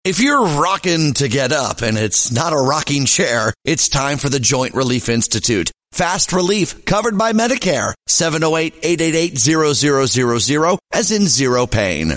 If you're rocking to get up and it's not a rocking chair, it's time for the Joint Relief Institute. Fast relief covered by Medicare. 708-888-0000 as in zero pain.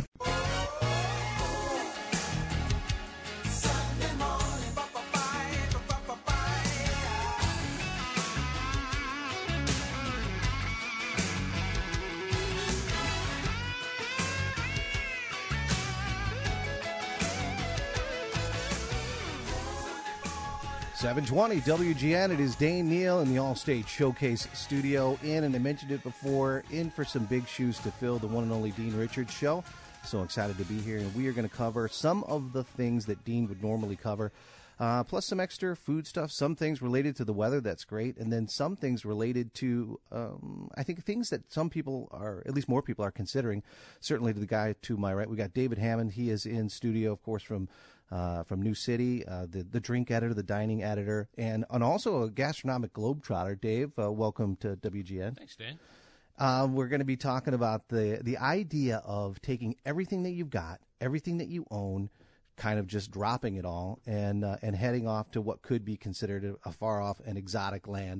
720 WGN. It is Dane Neal in the Allstate Showcase studio and I mentioned it before, in for some big shoes to fill, the one and only Dean Richards show. So excited to be here, and we are going to cover some of the things that Dean would normally cover, plus some extra food stuff, some things related to the weather, that's great, and then some things related to, I think, things that some people are, at least more people are considering. Certainly to the guy to my right, we got David Hammond. He is in studio, of course, from New City, the drink editor, the dining editor, and also a gastronomic globetrotter. Dave, welcome to WGN. Thanks, Dan. We're going to be talking about the idea of taking everything that you've got, everything that you own, kind of just dropping it all and heading off to what could be considered a far off and exotic land.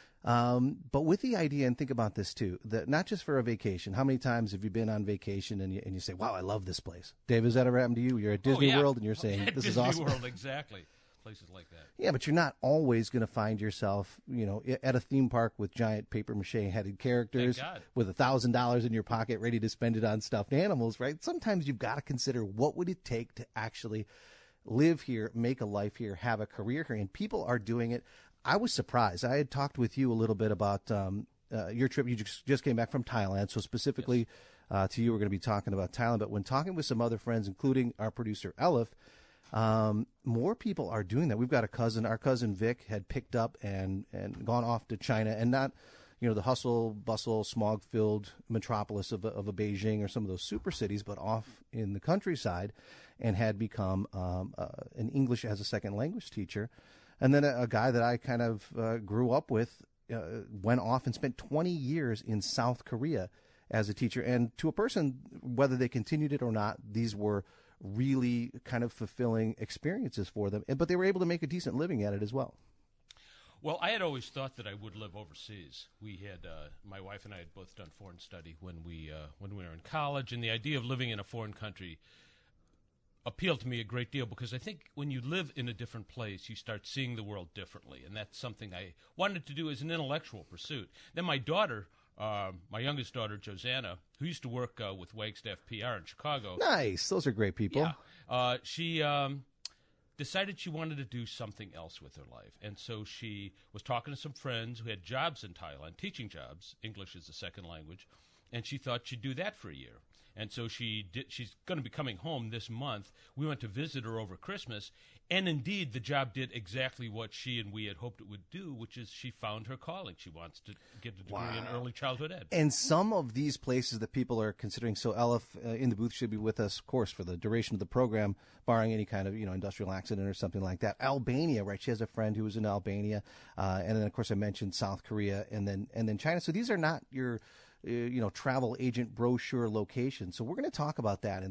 But with the idea, and think about this too, that not just for a vacation. How many times have you been on vacation and you say, wow, I love this place? Dave, has that ever happened to you? You're at Disney World and you're saying, this is awesome. Disney World, exactly. Places like that. Yeah, but you're not always going to find yourself, at a theme park with giant papier-mâché-headed characters with $1,000 in your pocket ready to spend it on stuffed animals, right? Sometimes you've got to consider, what would it take to actually live here, make a life here, have a career here? And people are doing it. I was surprised. I had talked with you a little bit about your trip. You just came back from Thailand, so specifically to you, we're going to be talking about Thailand. But when talking with some other friends, including our producer, Elif, more people are doing that. We've got our cousin Vic had picked up and gone off to China, and not, the hustle, bustle, smog-filled metropolis of a Beijing or some of those super cities, but off in the countryside, and had become an English as a second language teacher. And then a guy that I kind of grew up with went off and spent 20 years in South Korea as a teacher. And to a person, whether they continued it or not, these were really kind of fulfilling experiences for them. But they were able to make a decent living at it as well. Well, I had always thought that I would live overseas. We had my wife and I had both done foreign study when we were in college, and the idea of living in a foreign country appealed to me a great deal, because I think when you live in a different place, you start seeing the world differently, and that's something I wanted to do as an intellectual pursuit. Then my daughter, my youngest daughter, Josanna, who used to work with Wagstaff PR in Chicago. Nice. Those are great people. Yeah. She decided she wanted to do something else with her life, and so she was talking to some friends who had jobs in Thailand, teaching jobs, English as a second language, and she thought she'd do that for a year. And so she's going to be coming home this month. We went to visit her over Christmas, and indeed the job did exactly what she and we had hoped it would do, which is she found her calling. She wants to get a degree in early childhood ed. And some of these places that people are considering, so Elif in the booth should be with us, of course, for the duration of the program, barring any kind of industrial accident or something like that. Albania, right? She has a friend who was in Albania, and then of course I mentioned South Korea, and then China. So these are not your travel agent brochure location. So we're going to talk about that. And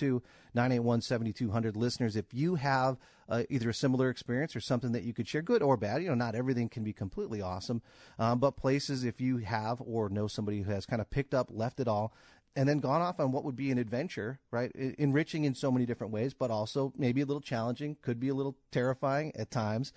312-981-7200 listeners, if you have either a similar experience or something that you could share, good or bad, not everything can be completely awesome, but places, if you have or know somebody who has kind of picked up, left it all, and then gone off on what would be an adventure, right? Enriching in so many different ways, but also maybe a little challenging, could be a little terrifying at times.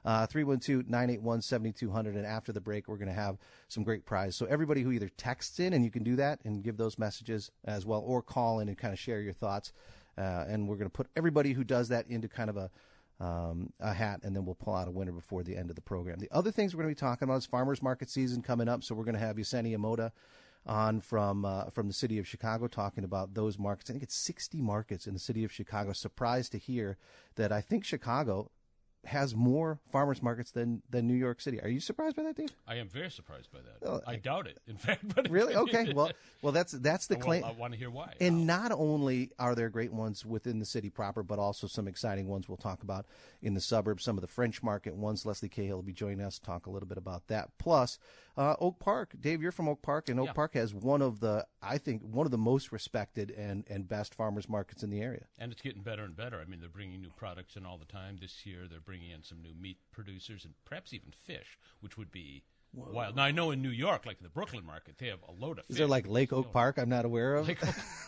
312-981-7200, and after the break, we're going to have some great prizes. So everybody who either texts in, and you can do that and give those messages as well, or call in and kind of share your thoughts, and we're going to put everybody who does that into kind of a hat, and then we'll pull out a winner before the end of the program. The other things we're going to be talking about is farmers market season coming up, so we're going to have Yesenia Moda on from the city of Chicago, talking about those markets. I think it's 60 markets in the city of Chicago. Surprised to hear that I think Chicago has more farmers markets than New York City. Are you surprised by that, Dave? I am very surprised by that. Well, I doubt it, in fact. But really? Okay. Well, that's the claim. I want to hear why. And not only are there great ones within the city proper, but also some exciting ones we'll talk about in the suburbs, some of the French market ones. Leslie Cahill will be joining us to talk a little bit about that. Plus, Oak Park. Dave, you're from Oak Park, and Oak Park has one of the I think, one of the most respected and best farmers markets in the area. And it's getting better and better. I mean, they're bringing new products in all the time. This year, they're bringing in some new meat producers and perhaps even fish, which would be wild. Now, I know in New York, like the Brooklyn market, they have a load of fish. Is there like Lake Oak Park I'm not aware of?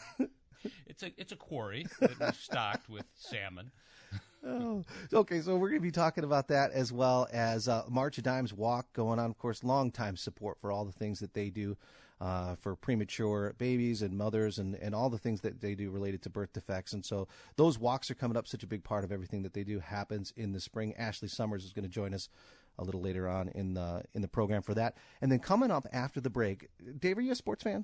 It's a quarry that is stocked with salmon. Oh, okay, so we're going to be talking about that as well as March of Dimes Walk going on. Of course, long-time support for all the things that they do for premature babies and mothers and all the things that they do related to birth defects. And so those walks are coming up. Such a big part of everything that they do happens in the spring. Ashley Summers is going to join us a little later on in the program for that. And then coming up after the break, Dave, are you a sports fan?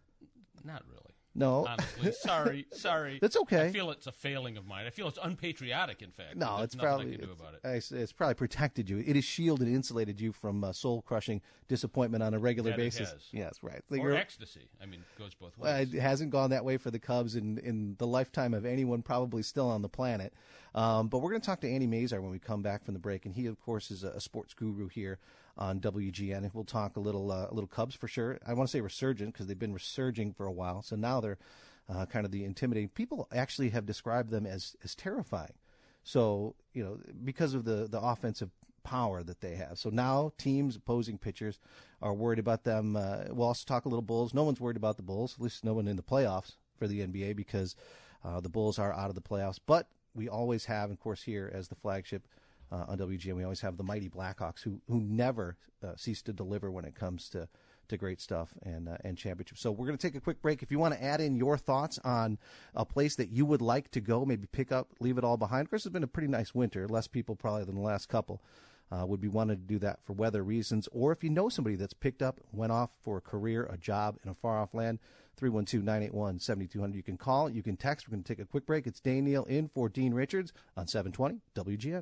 Not really. No. Honestly, sorry. That's okay. I feel it's a failing of mine. I feel it's unpatriotic, in fact. No, it's probably I can do about it. It's probably protected you. It has shielded and insulated you from soul-crushing disappointment on a regular basis. It has. Yes, right. Or ecstasy. I mean, it goes both ways. It hasn't gone that way for the Cubs in the lifetime of anyone probably still on the planet. But we're going to talk to Andy Mazar when we come back from the break, and he, of course, is a sports guru here on WGN, and we'll talk a little Cubs for sure. I want to say resurgent because they've been resurging for a while, so now they're kind of the intimidating. People actually have described them as terrifying. So, because of the offensive power that they have. So now teams, opposing pitchers, are worried about them. We'll also talk a little Bulls. No one's worried about the Bulls, at least no one in the playoffs for the NBA because the Bulls are out of the playoffs. But we always have, of course, here as the flagship on WGN, we always have the mighty Blackhawks who never cease to deliver when it comes to great stuff and championships. So we're going to take a quick break. If you want to add in your thoughts on a place that you would like to go, maybe pick up, leave it all behind. Of course, it's been a pretty nice winter. Less people probably than the last couple would be wanting to do that for weather reasons. Or if you know somebody that's picked up, went off for a career, a job in a far-off land, 312-981-7200. You can call, you can text. We're going to take a quick break. It's Dane Neal in for Dean Richards on 720 WGN.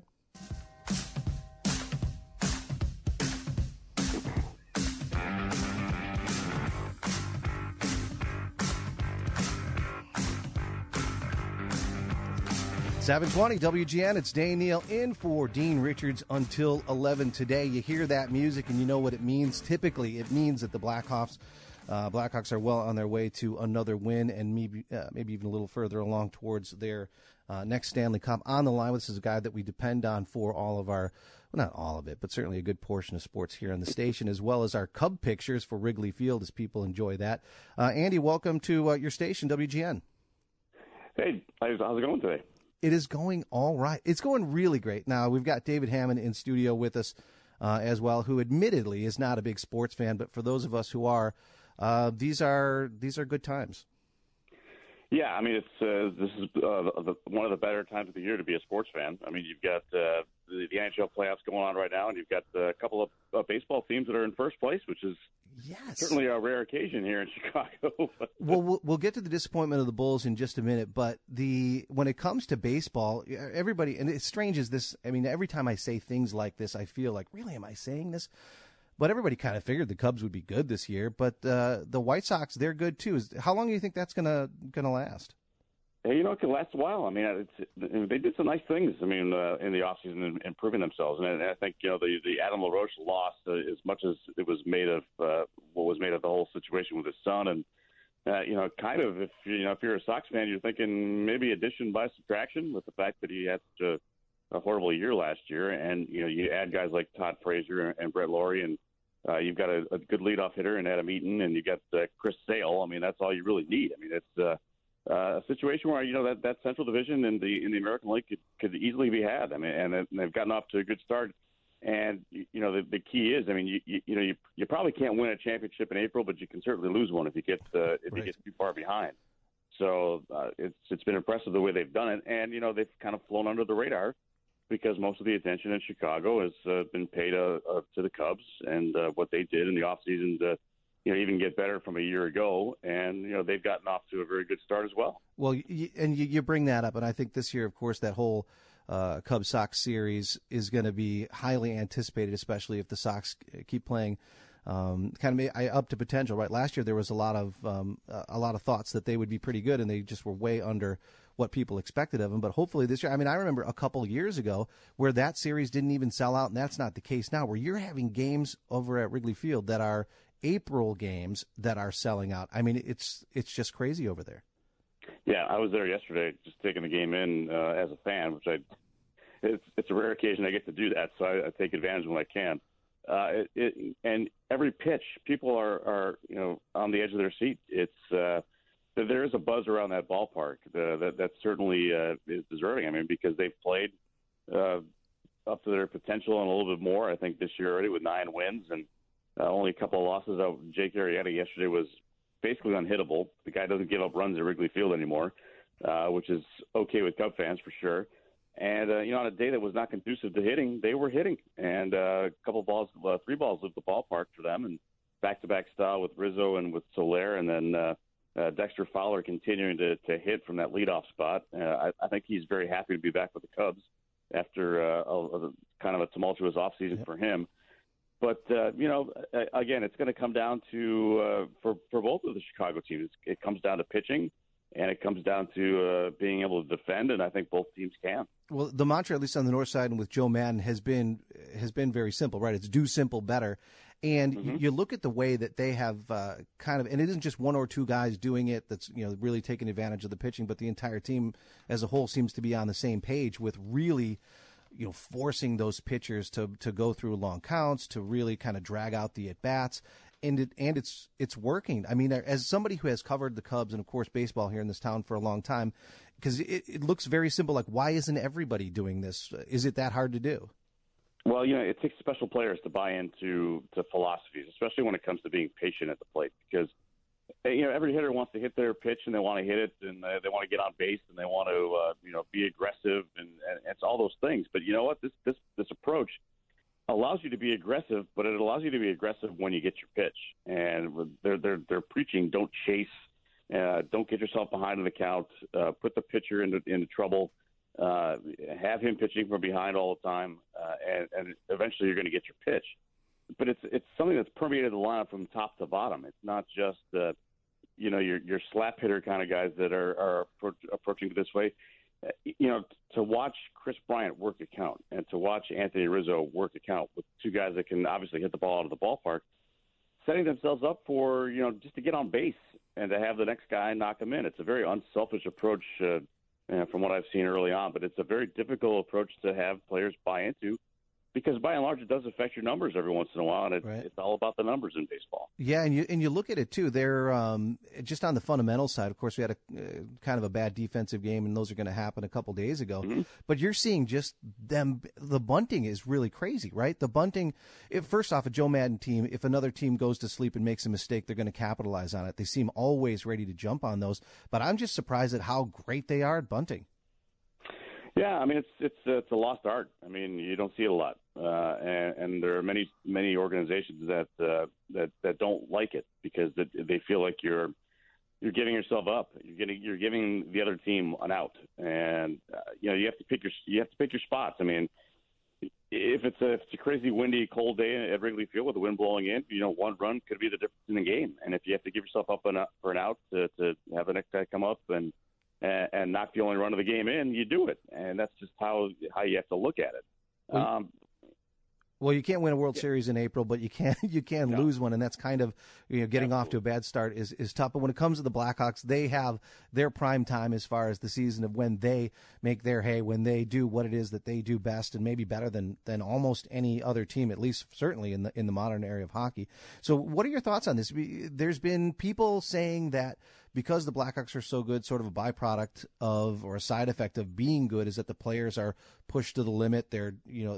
720 WGN, it's Dane Neal in for Dean Richards until 11 today. You hear that music and you know what it means. Typically, it means that the Blackhawks are well on their way to another win and maybe even a little further along towards their next Stanley Cup. On the line with us is a guy that we depend on for all of our, well, not all of it, but certainly a good portion of sports here on the station, as well as our Cub pictures for Wrigley Field as people enjoy that. Andy, welcome to your station, WGN. Hey, how's it going today? It is going all right. It's going really great. Now, we've got David Hammond in studio with us as well, who admittedly is not a big sports fan, but for those of us who are, these are good times. Yeah, I mean, this is one of the better times of the year to be a sports fan. I mean, you've got the NHL playoffs going on right now, and you've got a couple of baseball teams that are in first place, which is certainly a rare occasion here in Chicago. Well, we'll get to the disappointment of the Bulls in just a minute, but when it comes to baseball, everybody, and it's strange as this, I mean, every time I say things like this, I feel like, really, am I saying this? But everybody kind of figured the Cubs would be good this year, but the White Sox, they're good too. How long do you think that's gonna last? Hey, it can last a while. I mean, they did some nice things. I mean, in the offseason, improving themselves, and I think the Adam LaRoche loss, as much as it was made of what was made of the whole situation with his son, and kind of if you're a Sox fan, you're thinking maybe addition by subtraction with the fact that he had such a horrible year last year, and you add guys like Todd Frazier and Brett Lawrie, and you've got a good leadoff hitter in Adam Eaton, and you got Chris Sale. I mean, that's all you really need. I mean, it's a situation where that Central Division in the American League could easily be had. I mean, and they've gotten off to a good start. And the key is, I mean, you probably can't win a championship in April, but you can certainly lose one if you get you get too far behind. So it's been impressive the way they've done it, and they've kind of flown under the radar because most of the attention in Chicago has been paid to the Cubs and what they did in the offseason to even get better from a year ago, and they've gotten off to a very good start as well. Well, you bring that up, and I think this year, of course, that whole Cubs-Sox series is going to be highly anticipated, especially if the Sox keep playing kind of up to potential. Right, last year there was a lot of thoughts that they would be pretty good, and they just were way under what people expected of them. But hopefully this year, I mean, I remember a couple of years ago where that series didn't even sell out, and that's not the case now, where you're having games over at Wrigley Field that are April games that are selling out. I mean, it's just crazy over there. Yeah, I was there yesterday, just taking the game in as a fan, which it's a rare occasion I get to do that, so I take advantage when I can. And every pitch, people are on the edge of their seat. There is a buzz around that ballpark that certainly is deserving. I mean, because they've played up to their potential and a little bit more. I think this year already with 9 wins and only a couple of losses. Jake Arrieta yesterday was basically unhittable. The guy doesn't give up runs at Wrigley Field anymore, which is okay with Cub fans for sure. And, on a day that was not conducive to hitting, they were hitting. And a couple of balls, 3 balls left the ballpark for them, and back-to-back style with Rizzo and with Soler, and then Dexter Fowler continuing to hit from that leadoff spot. I think he's very happy to be back with the Cubs after kind of a tumultuous offseason for him. But, again, it's going to come down to, for both of the Chicago teams, it comes down to pitching, and it comes down to being able to defend, and I think both teams can. Well, the mantra, at least on the north side and with Joe Maddon, has been very simple, right? It's do simple better. And you look at the way that they have kind of, and it isn't just 1 or 2 guys doing it that's really taking advantage of the pitching, but the entire team as a whole seems to be on the same page with really forcing those pitchers to go through long counts, to really kind of drag out the at bats. And it's working. I mean, as somebody who has covered the Cubs and, of course, baseball here in this town for a long time, because it looks very simple. Like, why isn't everybody doing this? Is it that hard to do? Well, it takes special players to buy into philosophies, especially when it comes to being patient at the plate. Because every hitter wants to hit their pitch and they want to hit it and they want to get on base and they want to be aggressive and it's all those things. But you know what? This approach allows you to be aggressive, but it allows you to be aggressive when you get your pitch. And they're preaching, don't chase, don't get yourself behind in the count, put the pitcher into trouble, have him pitching from behind all the time, and eventually you're going to get your pitch. But it's something that's permeated the lineup from top to bottom. It's not just your slap hitter kind of guys that are approaching it this way. To watch Chris Bryant work a count and to watch Anthony Rizzo work a count with 2 guys that can obviously hit the ball out of the ballpark, setting themselves up for, just to get on base and to have the next guy knock them in. It's a very unselfish approach from what I've seen early on, but it's a very difficult approach to have players buy into. Because by and large, it does affect your numbers every once in a while, and it's all about the numbers in baseball. Yeah, and you look at it too. They're just on the fundamental side. Of course, we had a kind of a bad defensive game, and those are going to happen a couple days ago. Mm-hmm. But you're seeing just them. The bunting is really crazy, right? The bunting. First off, a Joe Maddon team, if another team goes to sleep and makes a mistake, they're going to capitalize on it. They seem always ready to jump on those. But I'm just surprised at how great they are at bunting. Yeah, I mean it's a lost art. I mean you don't see it a lot, and there are many organizations that don't like it because they feel like you're giving yourself up. You're giving the other team an out, and you have to pick your spots. I mean, if it's a crazy windy, cold day at Wrigley Field with the wind blowing in, 1 run could be the difference in the game. And if you have to give yourself up for an out to have the next guy come up and knock the only run of the game in, you do it. And that's just how you have to look at it. Well, you can't win a World Series in April, but you can lose one, and that's kind of getting off to a bad start is tough. But when it comes to the Blackhawks, they have their prime time as far as the season of when they make their hay, when they do what it is that they do best, and maybe better than almost any other team, at least certainly in the modern area of hockey. So, what are your thoughts on this? There's been people saying that because the Blackhawks are so good, sort of a byproduct of or a side effect of being good is that the players are pushed to the limit. They're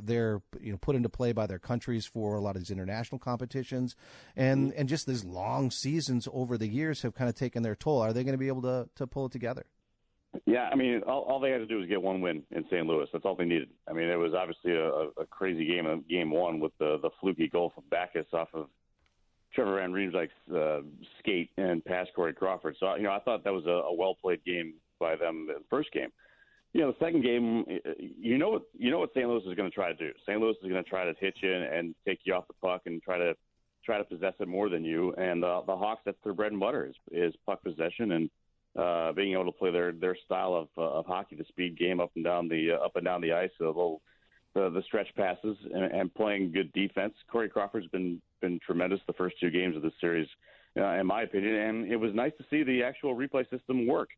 put into play by their countries for a lot of these international competitions, and just these long seasons over the years have kind of taken their toll. Are they going to be able to pull it together? Yeah, I mean, all they had to do was get 1 win in St. Louis. That's all they needed. I mean, it was obviously a crazy game 1 with the fluky goal from Backus off of Trevor Van Riemsdyk's skate and pass Corey Crawford. So, I thought that was a well-played game by them in the first game. The second game, you know what St. Louis is going to try to do. St. Louis is going to try to hit you and take you off the puck and try to possess it more than you. And the Hawks, that's their bread and butter is puck possession and being able to play their style of hockey, the speed game up and down the ice. So the stretch passes and playing good defense. Corey Crawford's been tremendous the first 2 games of this series, in my opinion, and it was nice to see the actual replay system work.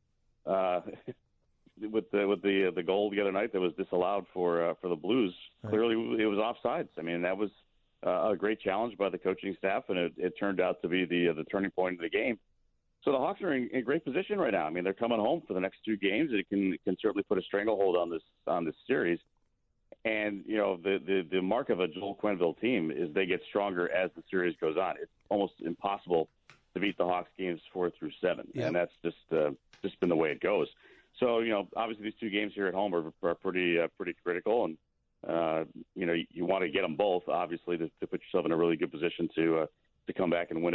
With the goal the other night that was disallowed for the Blues, clearly it was offsides. I mean, that was a great challenge by the coaching staff, and it turned out to be the turning point of the game. So the Hawks are in great position right now. I mean, they're coming home for the next 2 games. It can certainly put a stranglehold on this series. And the mark of a Joel Quenneville team is they get stronger as the series goes on. It's almost impossible to beat the Hawks games 4 through 7, and that's just been the way it goes. So obviously these 2 games here at home are pretty critical, and you want to get them both, obviously, to put yourself in a really good position to come back and win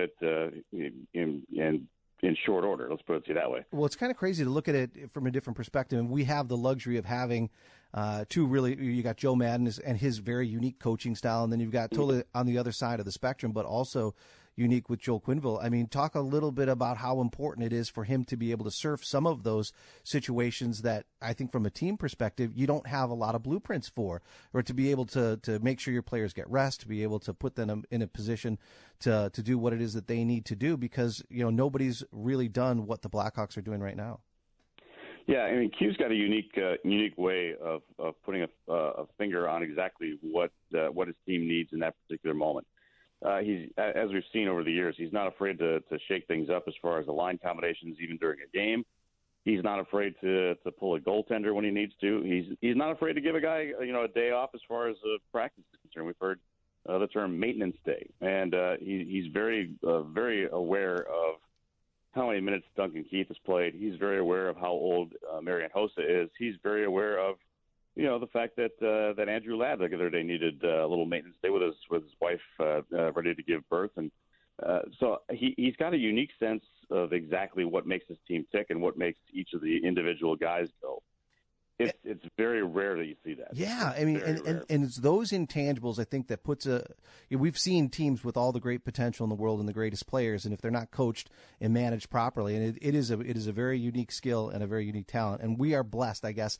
it in short order. Let's put it that way. Well, it's kind of crazy to look at it from a different perspective. And we have the luxury of having 2 really. You got Joe Madden and his very unique coaching style, and then you've got totally on the other side of the spectrum, but also unique with Joel Quenneville. I mean, talk a little bit about how important it is for him to be able to surf some of those situations that I think from a team perspective, you don't have a lot of blueprints for, or to be able to make sure your players get rest, to be able to put them in a position to do what it is that they need to do, because, nobody's really done what the Blackhawks are doing right now. Yeah, I mean, Q's got a unique way of putting a finger on exactly what his team needs in that particular moment. He's, as we've seen over the years, he's not afraid to shake things up as far as the line combinations, even during a game. He's not afraid to pull a goaltender when he needs to. He's not afraid to give a guy a day off as far as practice is concerned. We've heard the term maintenance day, and he's very aware of how many minutes Duncan Keith has played. He's very aware of how old Marian Hossa is. He's very aware of the fact that Andrew Ladd the other day needed a little maintenance day with his wife ready to give birth, and so he's got a unique sense of exactly what makes his team tick and what makes each of the individual guys go. It's very rare that you see that. Yeah, I mean, and it's those intangibles, I think, that puts we've seen teams with all the great potential in the world and the greatest players, and if they're not coached and managed properly, and it is a very unique skill and a very unique talent, and we are blessed, I guess,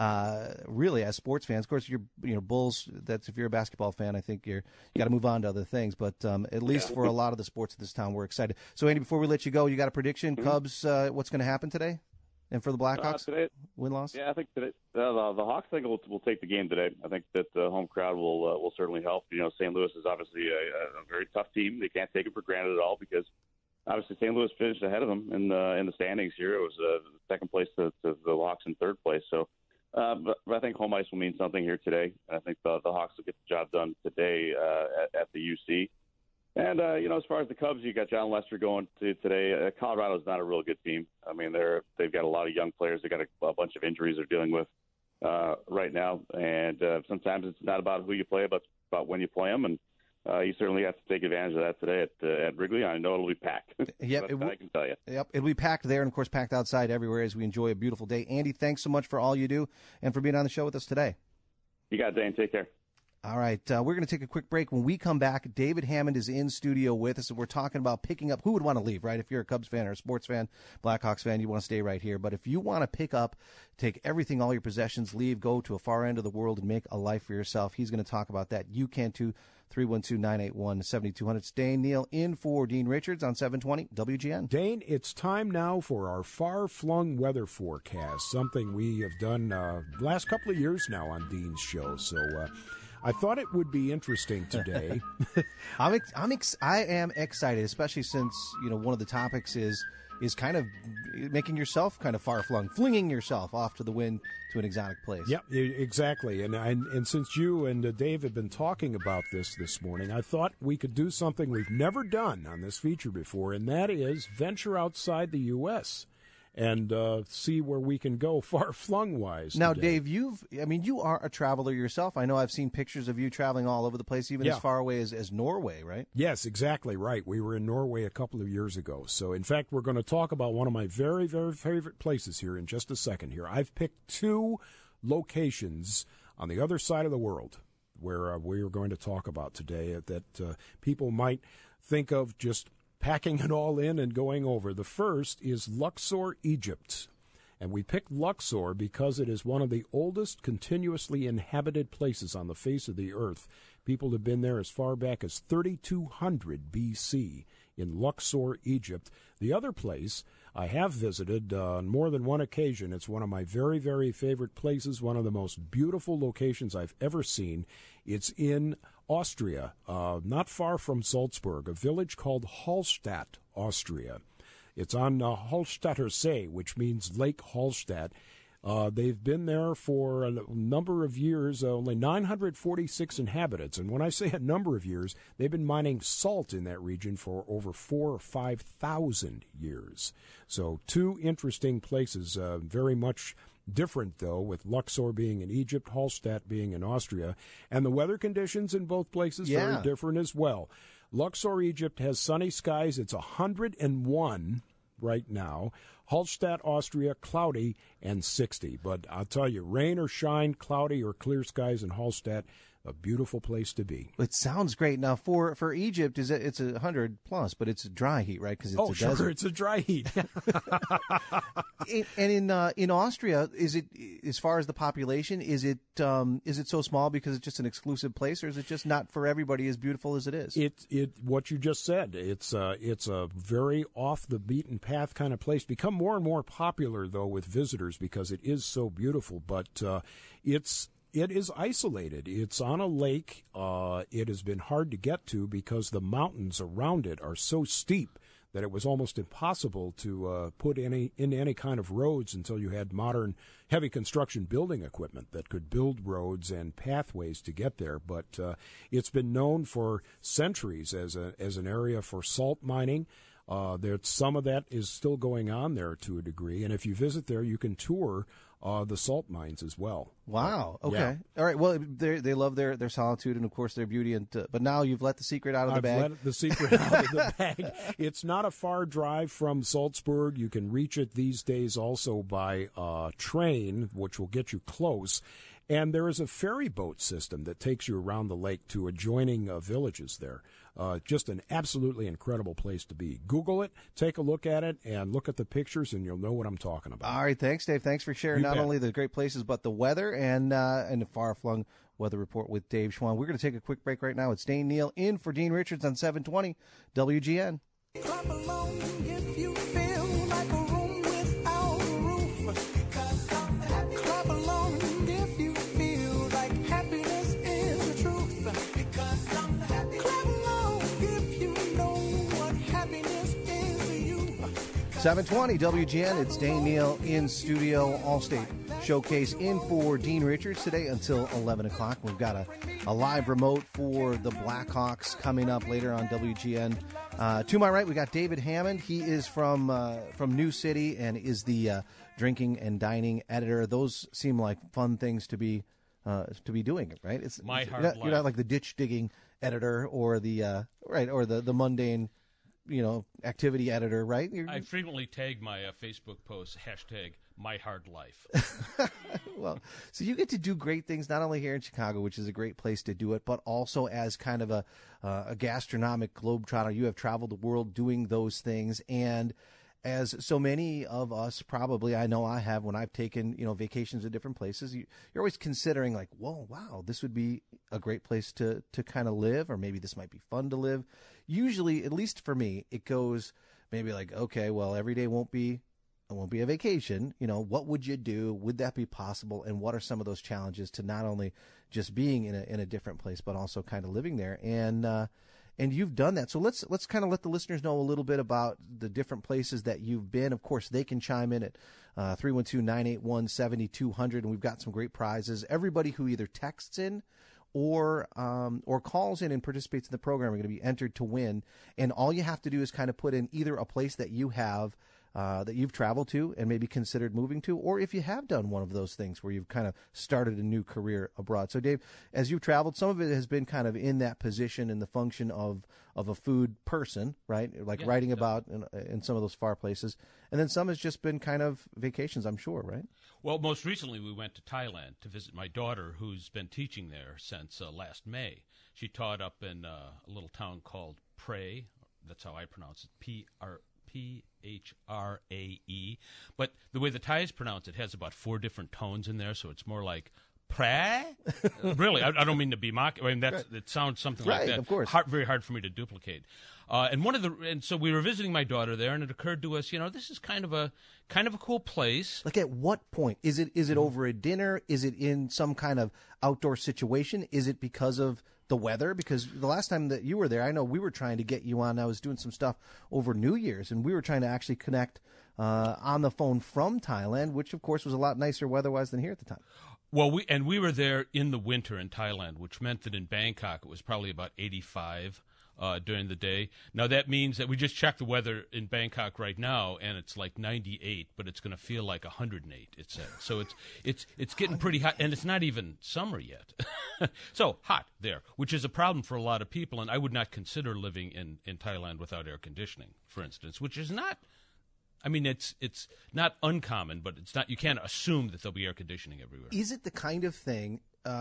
really as sports fans. Of course, you're Bulls. That's if you're a basketball fan, I think you got to move on to other things. But at least for a lot of the sports of this town, we're excited. So, Andy, before we let you go, you got a prediction? Mm-hmm. Cubs, what's going to happen today? And for the Blackhawks, today, win-loss? Yeah, I think today the Hawks think will take the game today. I think that the home crowd will certainly help. St. Louis is obviously a very tough team. They can't take it for granted at all, because obviously St. Louis finished ahead of them in the standings here. It was second place to the Hawks in third place. So, but I think home ice will mean something here today. I think the Hawks will get the job done today at the UC. And, as far as the Cubs, you got John Lester going today. Colorado's not a real good team. I mean, they've got a lot of young players. They've got a bunch of injuries they're dealing with right now. And sometimes it's not about who you play, but about when you play them. And you certainly have to take advantage of that today at Wrigley. I know it'll be packed. Yep, I can tell you. Yep, it'll be packed there and, of course, packed outside everywhere as we enjoy a beautiful day. Andy, thanks so much for all you do and for being on the show with us today. You got it, Dane. Take care. All right, we're going to take a quick break. When we come back, David Hammond is in studio with us, and we're talking about picking up. Who would want to leave, right? If you're a Cubs fan or a sports fan, Blackhawks fan, you want to stay right here. But if you want to pick up, take everything, all your possessions, leave, go to a far end of the world and make a life for yourself, he's going to talk about that. You can too. 312-981-7200. It's Dane Neal in for Dean Richards on 720 WGN. Dane, it's time now for our far-flung weather forecast, something we have done the last couple of years now on Dean's show. So I thought it would be interesting today. I am excited, especially since one of the topics is kind of making yourself kind of far-flung, flinging yourself off to the wind to an exotic place. Yeah, exactly. And since you and Dave have been talking about this morning, I thought we could do something we've never done on this feature before, and that is venture outside the U.S. and see where we can go far-flung-wise. Now, today. Dave, you are a traveler yourself. I know I've seen pictures of you traveling all over the place, even as far away as Norway, right? Yes, exactly right. We were in Norway a couple of years ago. So, in fact, we're going to talk about one of my very, very favorite places here in just a second here. I've picked 2 locations on the other side of the world where we are going to talk about today that people might think of just packing it all in and going over. The first is Luxor, Egypt. And we picked Luxor because it is one of the oldest continuously inhabited places on the face of the earth. People have been there as far back as 3200 B.C. in Luxor, Egypt. The other place I have visited on more than one occasion. It's one of my very, very favorite places, one of the most beautiful locations I've ever seen. It's in Austria, not far from Salzburg, a village called Hallstatt, Austria. It's on Hallstatter See, which means Lake Hallstatt. They've been there for a number of years, only 946 inhabitants. And when I say a number of years, they've been mining salt in that region for over 4,000 or 5,000 years. So two interesting places, very much different, though, with Luxor being in Egypt, Hallstatt being in Austria. And the weather conditions in both places very different as well. Luxor, Egypt has sunny skies. It's 101 right now. Hallstatt, Austria, cloudy and 60. But I'll tell you, rain or shine, cloudy or clear skies in Hallstatt, a beautiful place to be. It sounds great. Now, for Egypt, it's 100 plus, but it's dry heat, right? Because it's a desert. It's a dry heat. And in Austria, is it, as far as the population, is it so small because it's just an exclusive place, or is it just not for everybody as beautiful as it is? What you just said. It's a very off the beaten path kind of place. Become more and more popular though with visitors because it is so beautiful. But it is isolated. It's on a lake. It has been hard to get to because the mountains around it are so steep that it was almost impossible to put in any kind of roads until you had modern heavy construction building equipment that could build roads and pathways to get there. But it's been known for centuries as an area for salt mining. Some of that is still going on there to a degree, and if you visit there, you can tour the salt mines as well. Wow. Okay. Yeah. All right. Well, they love their solitude and, of course, their beauty. But now you've let the secret out of the bag. I've let the secret out of the bag. It's not a far drive from Salzburg. You can reach it these days also by train, which will get you close. And there is a ferry boat system that takes you around the lake to adjoining villages there. Just an absolutely incredible place to be. Google it, take a look at it, and look at the pictures, and you'll know what I'm talking about. All right, thanks, Dave. Thanks for sharing not only the great places, but the weather and the far-flung weather report with Dave Schwan. We're going to take a quick break right now. It's Dane Neal in for Dean Richards on 720 WGN. Clap along if you feel like a room without a roof. Clap along if you feel like happiness is the truth. Clap along if you know what happiness is to you. 720 WGN. It's Dane Neal in studio. Allstate Showcase in for Dean Richards today until 11 o'clock. We've got a live remote for the Blackhawks coming up later on WGN. To my right, we got David Hammond. He is from New City and is the drinking and dining editor. Those seem like fun things to be doing, right? You're not like the ditch digging editor or the the mundane, activity editor, right? I frequently tag my Facebook posts #MyHardLife. Well, so you get to do great things not only here in Chicago, which is a great place to do it, but also as kind of a gastronomic globetrotter. You have traveled the world doing those things, and as so many of us probably, I know I have, when I've taken vacations to different places, you're always considering like, whoa, wow, this would be a great place to kind of live, or maybe this might be fun to live. Usually, at least for me, it goes maybe like, okay, well, every day won't be a vacation. What would you do? Would that be possible? And what are some of those challenges to not only just being in a different place, but also kind of living there? And you've done that. So let's kind of let the listeners know a little bit about the different places that you've been. Of course, they can chime in at 312-981-7200, and we've got some great prizes. Everybody who either texts in or calls in and participates in the program are going to be entered to win. And all you have to do is kind of put in either a place that you have that you've traveled to and maybe considered moving to, or if you have done one of those things where you've kind of started a new career abroad. So, Dave, as you've traveled, some of it has been kind of in that position in the function of a food person, right? Like writing about in some of those far places. And then some has just been kind of vacations, I'm sure, right? Well, most recently we went to Thailand to visit my daughter, who's been teaching there since last May. She taught up in a little town called Prey. That's how I pronounce it, Phrae. But the way the Thai is pronounced, it has about 4 different tones in there, so it's more like pra. Really, I don't mean to be mocking. I mean, it sounds something like that. Of course. Very hard for me to duplicate. And so we were visiting my daughter there, and it occurred to us, this is kind of a cool place. Like, at what point is it over a dinner? Is it in some kind of outdoor situation? Is it because of the weather? Because the last time that you were there, I know we were trying to get you on. I was doing some stuff over New Year's, and we were trying to actually connect on the phone from Thailand, which of course was a lot nicer weather-wise than here at the time. Well, we were there in the winter in Thailand, which meant that in Bangkok it was probably about 85 during the day. Now that means that we just checked the weather in Bangkok right now, and it's like 98, but it's going to feel like 108. It said so. It's getting pretty hot, and it's not even summer yet. So hot there, which is a problem for a lot of people. And I would not consider living in Thailand without air conditioning, for instance, which is not. I mean, it's not uncommon, but it's not. You can't assume that there'll be air conditioning everywhere. Is it the kind of thing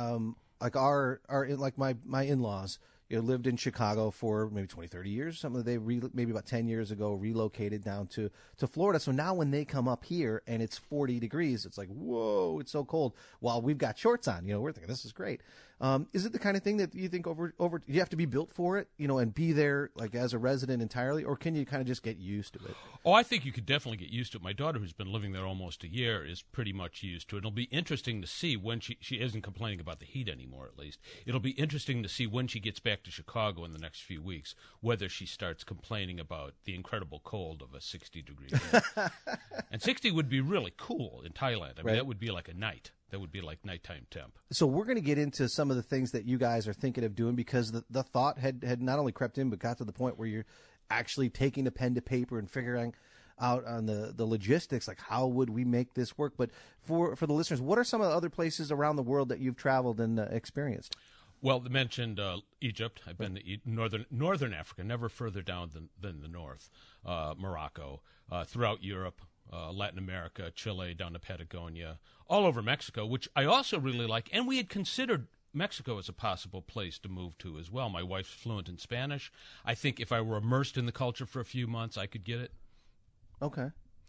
like like my in-laws? Lived in Chicago for maybe 20, 30 years. Some of them, maybe about 10 years ago, relocated down to Florida. So now when they come up here and it's 40 degrees, it's like, whoa, it's so cold. While we've got shorts on, we're thinking this is great. Is it the kind of thing that you think over you have to be built for it, and be there like as a resident entirely, or can you kind of just get used to it? Oh, I think you could definitely get used to it. My daughter, who's been living there almost a year, is pretty much used to it. It'll be interesting to see when she isn't complaining about the heat anymore, at least. It'll be interesting to see when she gets back to Chicago in the next few weeks, whether she starts complaining about the incredible cold of a 60-degree day. And 60 would be really cool in Thailand. I mean, that would be like a night. That would be like nighttime temp. So we're going to get into some of the things that you guys are thinking of doing, because the thought had not only crept in, but got to the point where you're actually taking a pen to paper and figuring out on the logistics, like how would we make this work. But for the listeners, what are some of the other places around the world that you've traveled and experienced? Well, they mentioned Egypt. I've been to northern Africa, never further down than the north, Morocco, throughout Europe, Latin America, Chile, down to Patagonia, all over Mexico, which I also really like. And we had considered Mexico as a possible place to move to as well. My wife's fluent in Spanish. I think if I were immersed in the culture for a few months, I could get it. Okay.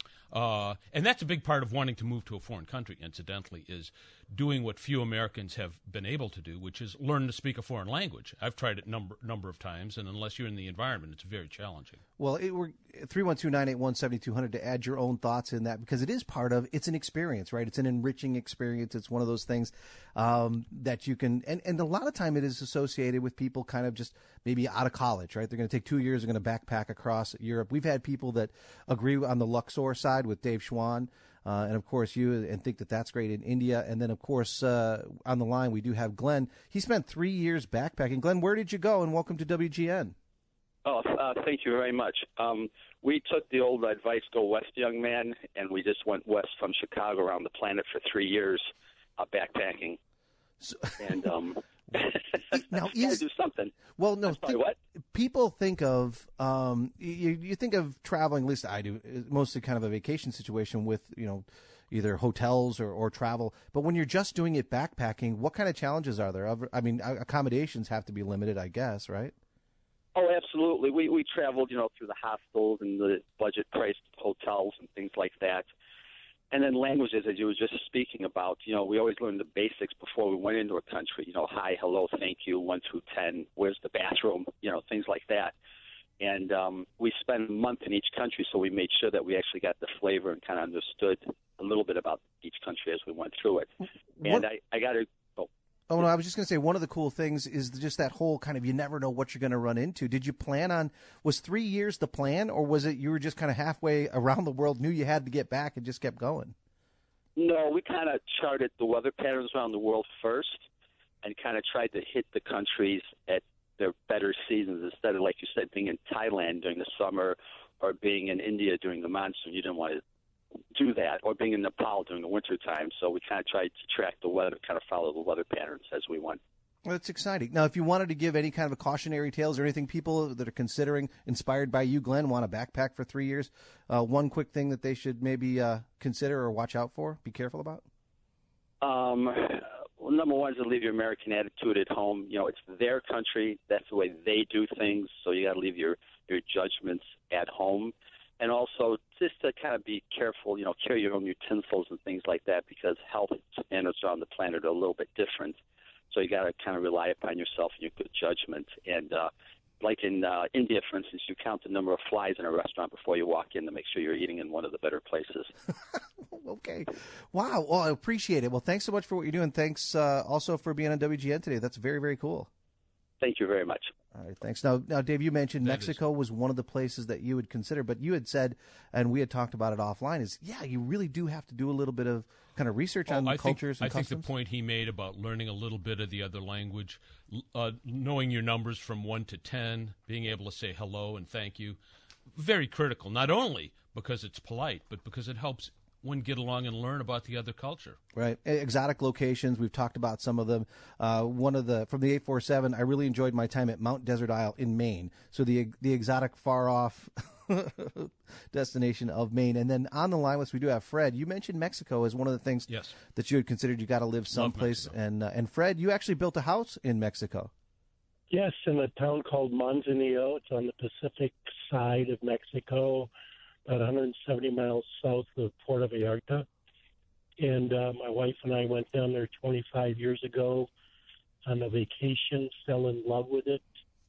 And that's a big part of wanting to move to a foreign country, incidentally, is doing what few Americans have been able to do, which is learn to speak a foreign language. I've tried it number of times, and unless you're in the environment, it's very challenging. Well, we're 312-981-7200 to add your own thoughts in that, because it is it's an experience, right? It's an enriching experience. It's one of those things that you can, and a lot of time it is associated with people kind of just maybe out of college, right? They're going to take 2 years, they're going to backpack across Europe. We've had people that agree on the Luxor side with Dave Schwann, and of course you, and think that that's great in India. And then of course on the line we do have Glenn. He spent 3 years backpacking. Glenn, where did you go? And welcome to WGN. Oh, thank you very much. We took the old advice, go west, young man, and we just went west from Chicago around the planet for 3 years backpacking. So, and now gotta do something. Well, no, what? People think of you think of traveling, at least I do, mostly kind of a vacation situation with, either hotels or travel. But when you're just doing it backpacking, what kind of challenges are there? I mean, accommodations have to be limited, I guess, right? Oh, absolutely. We traveled, through the hostels and the budget-priced hotels and things like that. And then languages, as you were just speaking about, we always learned the basics before we went into a country. Hi, hello, thank you, 1 through 10, where's the bathroom, things like that. And we spent a month in each country, so we made sure that we actually got the flavor and kind of understood a little bit about each country as we went through it. And I got to... Oh, no, I was just going to say, one of the cool things is just that whole kind of, you never know what you're going to run into. Did you plan on, was 3 years the plan, or was it you were just kind of halfway around the world, knew you had to get back and just kept going? No, we kind of charted the weather patterns around the world first and kind of tried to hit the countries at their better seasons instead of, like you said, being in Thailand during the summer or being in India during the monsoon. You didn't want to do that, or being in Nepal during the winter time. So we kind of tried to track the weather, kind of follow the weather patterns as we went. Well, that's exciting. Now, if you wanted to give any kind of a cautionary tales or anything, people that are considering, inspired by you, Glenn, want to backpack for 3 years, one quick thing that they should maybe consider or watch out for, be careful about? Well, number one is to leave your American attitude at home. It's their country. That's the way they do things. So you got to leave your judgments at home. And also just to kind of be careful, carry your own utensils and things like that, because health standards around the planet are a little bit different. So you got to kind of rely upon yourself and your good judgment. And like in India, for instance, you count the number of flies in a restaurant before you walk in to make sure you're eating in one of the better places. Okay. Wow. Well, I appreciate it. Well, thanks so much for what you're doing. Thanks also for being on WGN today. That's very, very cool. Thank you very much. All right, thanks. Now, Dave, you mentioned Mexico was one of the places that you would consider, but you had said, and we had talked about it offline, is, you really do have to do a little bit of kind of research on cultures and customs. I think the point he made about learning a little bit of the other language, knowing your numbers from 1 to 10, being able to say hello and thank you, very critical, not only because it's polite, but because it helps one get along and learn about the other culture. Right. Exotic locations, we've talked about some of them. From the 847, I really enjoyed my time at Mount Desert Isle in Maine. So the exotic far-off destination of Maine. And then on the line with us, we do have Fred. You mentioned Mexico as one of the things that you had considered you got to live someplace. And Fred, you actually built a house in Mexico. Yes, in a town called Manzanillo. It's on the Pacific side of Mexico, about 170 miles south of Puerto Vallarta. And my wife and I went down there 25 years ago on a vacation, fell in love with it.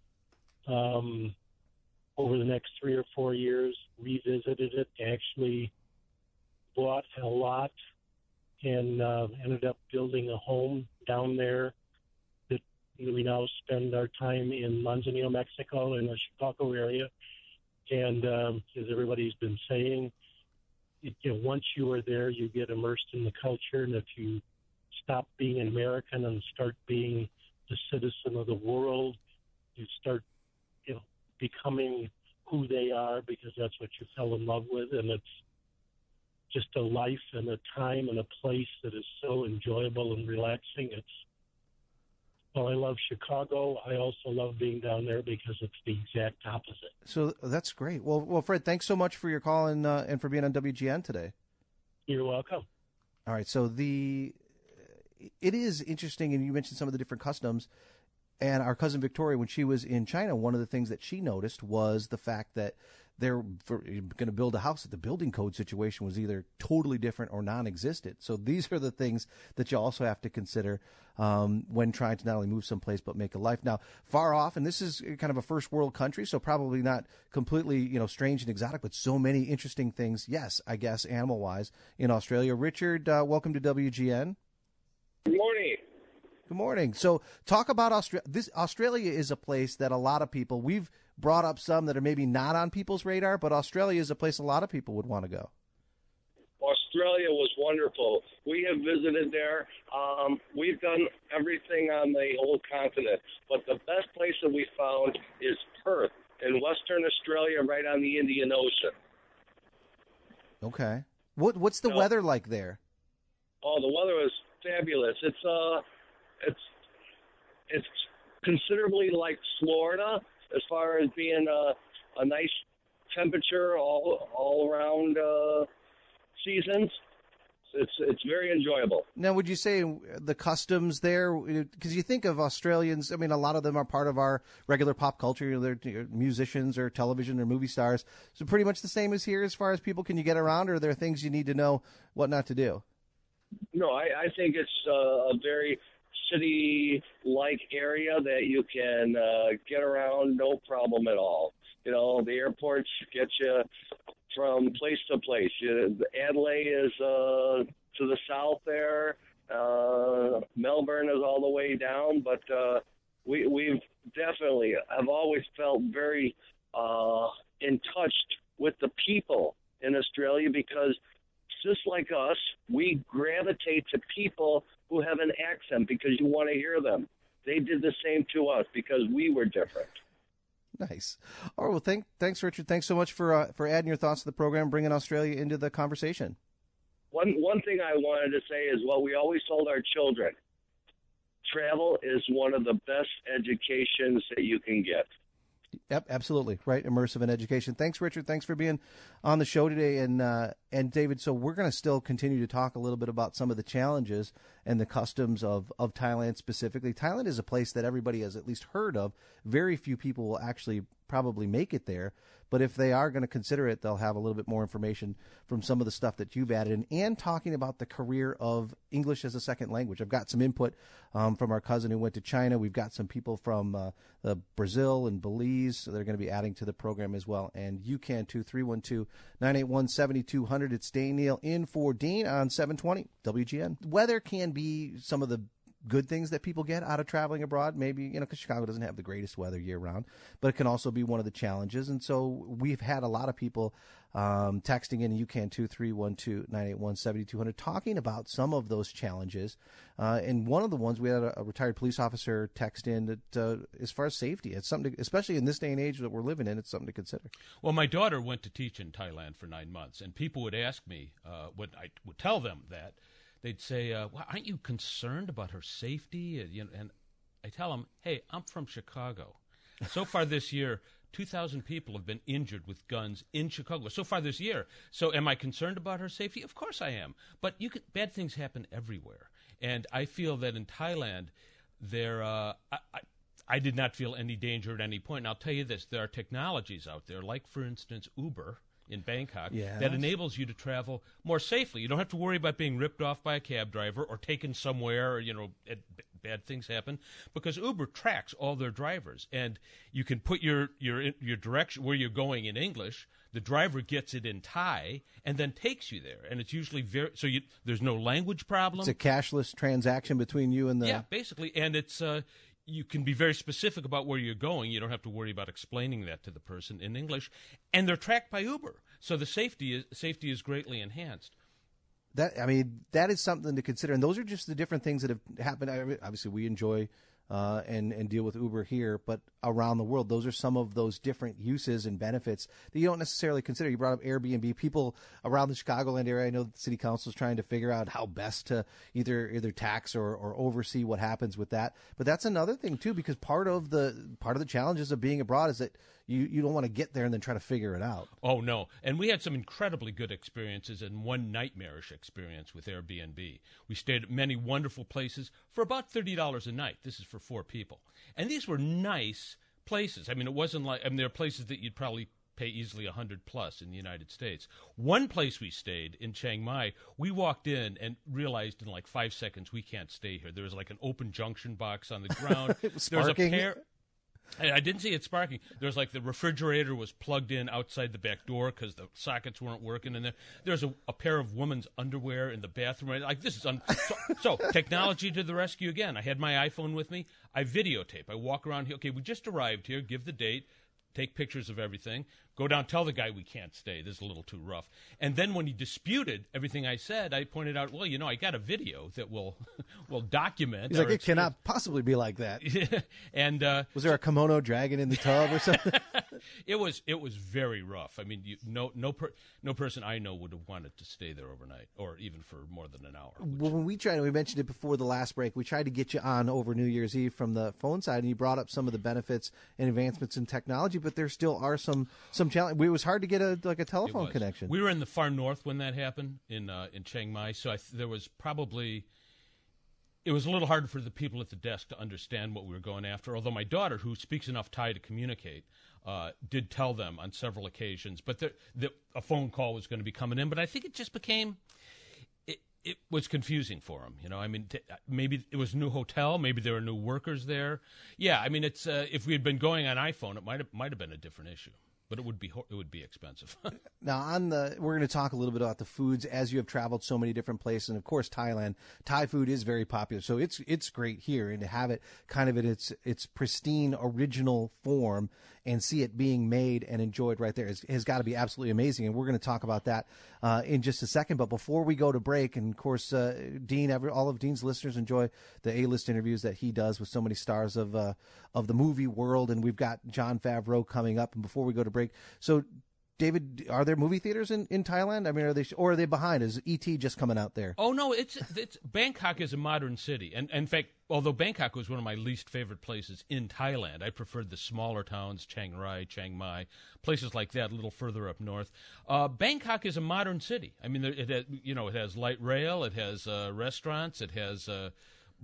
Over the next 3 or 4 years, revisited it, actually bought a lot, and ended up building a home down there that we now spend our time in Manzanillo, Mexico, in the Chicago area. And as everybody's been saying, once you are there, you get immersed in the culture. And if you stop being an American and start being a citizen of the world, you start, becoming who they are, because that's what you fell in love with. And it's just a life and a time and a place that is so enjoyable and relaxing. Well, I love Chicago. I also love being down there because it's the exact opposite. So that's great. Well, Fred, thanks so much for your call and for being on WGN today. You're welcome. All right. So it is interesting, and you mentioned some of the different customs. And our cousin Victoria, when she was in China, one of the things that she noticed was the fact that they're going to build a house, that the building code situation was either totally different or non-existent. So these are the things that you also have to consider when trying to not only move someplace but make a life. Now, far off, and this is kind of a first world country, so probably not completely strange and exotic, but so many interesting things, yes, I guess, animal-wise, in Australia. Richard, welcome to WGN. Good morning. Good morning. So talk about Australia. Australia is a place that a lot of people, we've brought up some that are maybe not on people's radar, but Australia is a place a lot of people would want to go. Australia was wonderful. We have visited there. We've done everything on the whole continent, but the best place that we found is Perth in Western Australia, right on the Indian Ocean. Okay. What's the weather like there? Oh, the weather is fabulous. It's considerably like Florida as far as being a nice temperature all around seasons. It's very enjoyable. Now, would you say the customs there, because you think of Australians, I mean, a lot of them are part of our regular pop culture. They're musicians or television or movie stars. So pretty much the same as here as far as people, can you get around, or are there things you need to know what not to do? No, I think it's a very city-like area that you can get around, no problem at all. The airports get you from place to place. Adelaide is to the south there. Melbourne is all the way down, but we've definitely, I've always felt very in touch with the people in Australia, because just like us, we gravitate to people who have an accent because you want to hear them. They did the same to us because we were different. Nice. All right. Well, thanks, Richard. Thanks so much for adding your thoughts to the program, bringing Australia into the conversation. One thing I wanted to say is what we always told our children: travel is one of the best educations that you can get. Yep, absolutely. Right. Immersive in education. Thanks, Richard. Thanks for being on the show today. And David, so we're going to still continue to talk a little bit about some of the challenges and the customs of Thailand specifically. Thailand is a place that everybody has at least heard of. Very few people will actually probably make it there. But if they are going to consider it, they'll have a little bit more information from some of the stuff that you've added in, and talking about the career of English as a second language. I've got some input from our cousin who went to China. We've got some people from Brazil and Belize. So they're going to be adding to the program as well. And you can too, 312-981-7200. It's Dane Neal in for Dean on 720 WGN. Weather can be some of the good things that people get out of traveling abroad, maybe, because Chicago doesn't have the greatest weather year round, but it can also be one of the challenges. And so we've had a lot of people texting in, and you can too, 312-981-7200, talking about some of those challenges. And one of the ones, we had a retired police officer text in that as far as safety, it's something especially in this day and age that we're living in, it's something to consider. Well, my daughter went to teach in Thailand for 9 months, and people would ask me, when I would tell them that, they'd say, well, aren't you concerned about her safety? And I tell them, hey, I'm from Chicago. So far this year, 2,000 people have been injured with guns in Chicago. So far this year. So am I concerned about her safety? Of course I am. But bad things happen everywhere. And I feel that in Thailand, I did not feel any danger at any point. And I'll tell you this, there are technologies out there, like, for instance, Uber in Bangkok, that enables you to travel more safely. You don't have to worry about being ripped off by a cab driver or taken somewhere, or, bad things happen, because Uber tracks all their drivers, and you can put your direction where you're going in English. The driver gets it in Thai and then takes you there, and it's usually there's no language problem. It's a cashless transaction between you and the basically, and it's you can be very specific about where you're going. You don't have to worry about explaining that to the person in English, and they're tracked by Uber, so the safety is greatly enhanced. That is something to consider, and those are just the different things that have happened. Obviously, we enjoy and deal with Uber here, but around the world, those are some of those different uses and benefits that you don't necessarily consider. You brought up Airbnb. People around the Chicagoland area, I know the city council is trying to figure out how best to either tax or oversee what happens with that. But that's another thing too, because part of the challenges of being abroad is that you don't want to get there and then try to figure it out. Oh, no. And we had some incredibly good experiences and one nightmarish experience with Airbnb. We stayed at many wonderful places for about $30 a night. This is for 4 people. And these were nice places. It wasn't like, there are places that you'd probably pay easily $100+ in the United States. One place we stayed in Chiang Mai, we walked in and realized in like 5 seconds we can't stay here. There was like an open junction box on the ground. It was sparking. I didn't see it sparking. There's like the refrigerator was plugged in outside the back door because the sockets weren't working in there. There's a pair of women's underwear in the bathroom. Like, this is so technology to the rescue again. I had my iPhone with me. I videotape. I walk around here. Okay, we just arrived here. Give the date. Take pictures of everything, go down, tell the guy we can't stay. This is a little too rough. And then when he disputed everything I said, I pointed out, well, I got a video that will document. He's like, it cannot possibly be like that. And was there a kimono dragon in the tub or something? It was very rough. No person I know would have wanted to stay there overnight or even for more than an hour. Well, when we mentioned it before the last break, we tried to get you on over New Year's Eve from the phone side, and you brought up some of the benefits and advancements in technology, but there still are some challenges. It was hard to get a telephone connection. We were in the far north when that happened in Chiang Mai, so there was probably. It was a little hard for the people at the desk to understand what we were going after, although my daughter, who speaks enough Thai to communicate, did tell them on several occasions. But a phone call was going to be coming in. But I think it just became it was confusing for them. Maybe it was a new hotel. Maybe there were new workers there. Yeah, it's if we had been going on iPhone, it might have been a different issue. But it would be expensive. Now, we're going to talk a little bit about the foods as you have traveled so many different places, and of course, Thailand. Thai food is very popular, so it's great here, and to have it kind of in its pristine original form and see it being made and enjoyed right there has got to be absolutely amazing. And we're going to talk about that in just a second. But before we go to break, and of course, Dean, all of Dean's listeners enjoy the A-list interviews that he does with so many stars of the movie world, and we've got Jon Favreau coming up. And before we go to break, so David, are there movie theaters in Thailand? Are they behind? Is E.T. just coming out there? Oh no, it's Bangkok is a modern city, and in fact, although Bangkok was one of my least favorite places in Thailand, I preferred the smaller towns, Chiang Rai, Chiang Mai, places like that, a little further up north. Bangkok is a modern city. It has light rail, it has restaurants, it has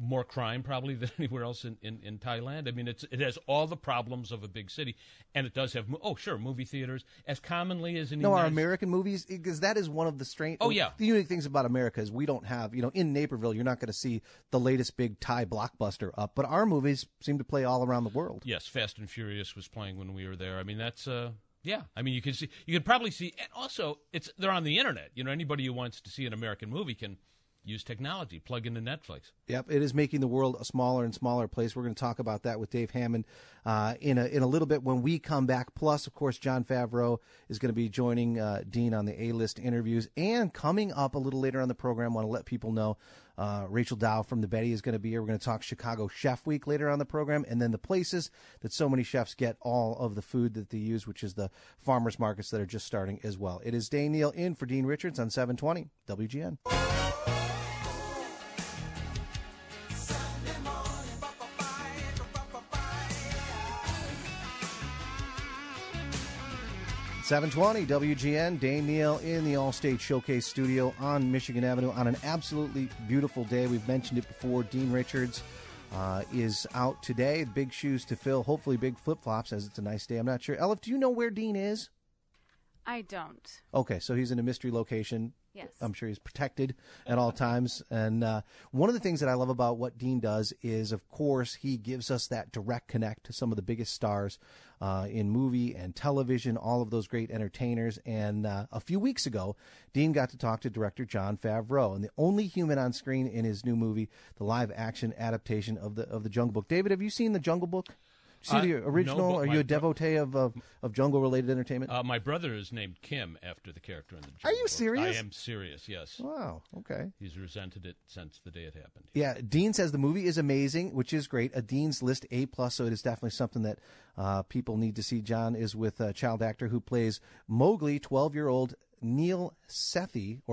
more crime probably than anywhere else in Thailand. I mean, it has all the problems of a big city, and it does have movie theaters as commonly as in our American movies, because that is one of the the unique things about America is we don't have, in Naperville you're not going to see the latest big Thai blockbuster up, but our movies seem to play all around the world. Yes, Fast and Furious was playing when we were there. I mean, that's yeah. I mean, you can probably see, and also they're on the internet. Anybody who wants to see an American movie can use technology, plug into Netflix. Yep, it is making the world a smaller and smaller place. We're going to talk about that with Dave Hammond in a little bit when we come back. Plus, of course, Jon Favreau is going to be joining Dean on the A-List interviews. And coming up a little later on the program, I want to let people know Rachel Dow from The Betty is going to be here. We're going to talk Chicago Chef Week later on the program, and then the places that so many chefs get all of the food that they use, which is the farmers markets that are just starting as well. It is Dane Neal in for Dean Richards on 720 WGN. .720 WGN, Dane Neal in the Allstate Showcase studio on Michigan Avenue on an absolutely beautiful day. We've mentioned it before. Dean Richards is out today. Big shoes to fill, hopefully big flip-flops as it's a nice day. I'm not sure. Elif, do you know where Dean is? I don't. Okay, so he's in a mystery location. Yes. I'm sure he's protected at all times. And one of the things that I love about what Dean does is, of course, he gives us that direct connect to some of the biggest stars in movie and television, all of those great entertainers. And a few weeks ago, Dean got to talk to director Jon Favreau, and the only human on screen in his new movie, the live-action adaptation of the Jungle Book. David, have you seen the Jungle Book? See the original? No, are you a devotee of jungle-related entertainment? My brother is named Kim after the character in the Jungle Are you Book. serious? I am serious, yes. Wow, okay. He's resented it since the day it happened. Yeah, Dean says the movie is amazing, which is great. A Dean's List A+, so it is definitely something that people need to see. John is with a child actor who plays Mowgli, 12-year-old Neil Sethi,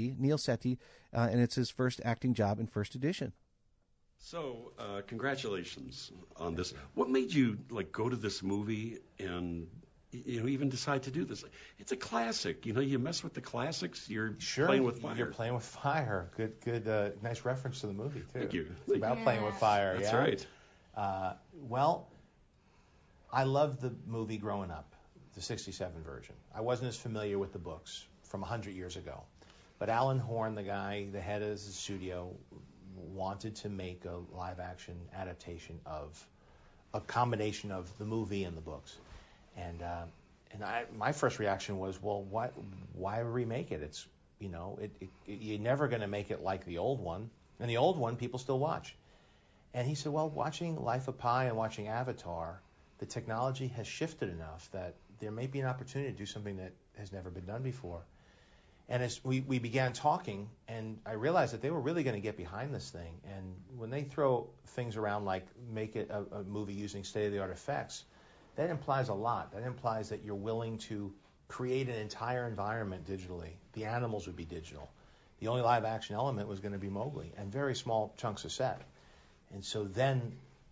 and it's his first acting job in First Edition. So, congratulations on this. What made you go to this movie and even decide to do this? It's a classic. You mess with the classics. You're playing with fire. You're playing with fire. Good, nice reference to the movie too. Thank you. It's about playing with fire. That's yeah? right. Well, I loved the movie growing up, the '67 version. I wasn't as familiar with the books from 100 years ago, but Alan Horn, the guy, the head of the studio, wanted to make a live-action adaptation of a combination of the movie and the books, and my first reaction was, well, why remake it? It's you're never going to make it like the old one, and the old one people still watch. And he said, well, watching Life of Pi and watching Avatar, the technology has shifted enough that there may be an opportunity to do something that has never been done before. And as we began talking, and I realized that they were really going to get behind this thing. And when they throw things around like make it a movie using state-of-the-art effects, that implies a lot. That implies that you're willing to create an entire environment digitally. The animals would be digital. The only live-action element was going to be Mowgli, and very small chunks of set. And so then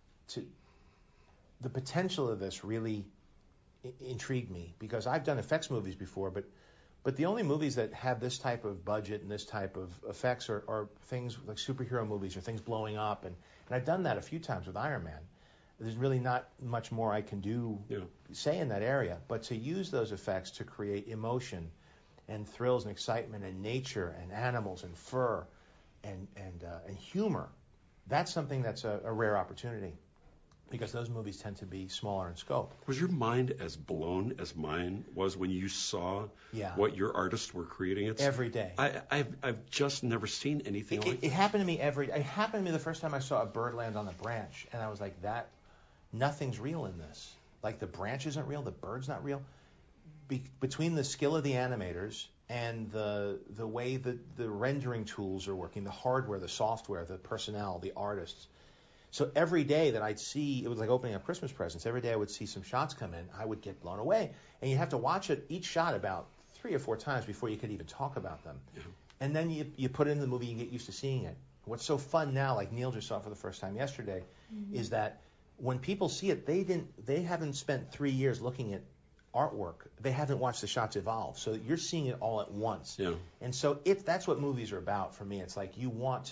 the potential of this really intrigued me, because I've done effects movies before, but the only movies that have this type of budget and this type of effects are things like superhero movies or things blowing up. And I've done that a few times with Iron Man. There's really not much more I can do, say, in that area. But to use those effects to create emotion and thrills and excitement and nature and animals and fur and humor, that's something that's a rare opportunity, because those movies tend to be smaller in scope. Was your mind as blown as mine was when you saw what your artists were creating? Every day. I've just never seen anything like that. It happened to me it happened to me the first time I saw a bird land on a branch, and I was like, nothing's real in this. Like, the branch isn't real, the bird's not real. Between the skill of the animators and the way that the rendering tools are working, the hardware, the software, the personnel, the artists. So every day that I'd see, it was like opening up Christmas presents. Every day I would see some shots come in, I would get blown away. And you have to watch each shot about 3 or 4 times before you could even talk about them. Yeah. And then you put it in the movie, you get used to seeing it. What's so fun now, like Neil just saw for the first time yesterday, is that when people see it, they haven't spent 3 years looking at artwork. They haven't watched the shots evolve. So you're seeing it all at once. Yeah. And so that's what movies are about for me. It's like you want to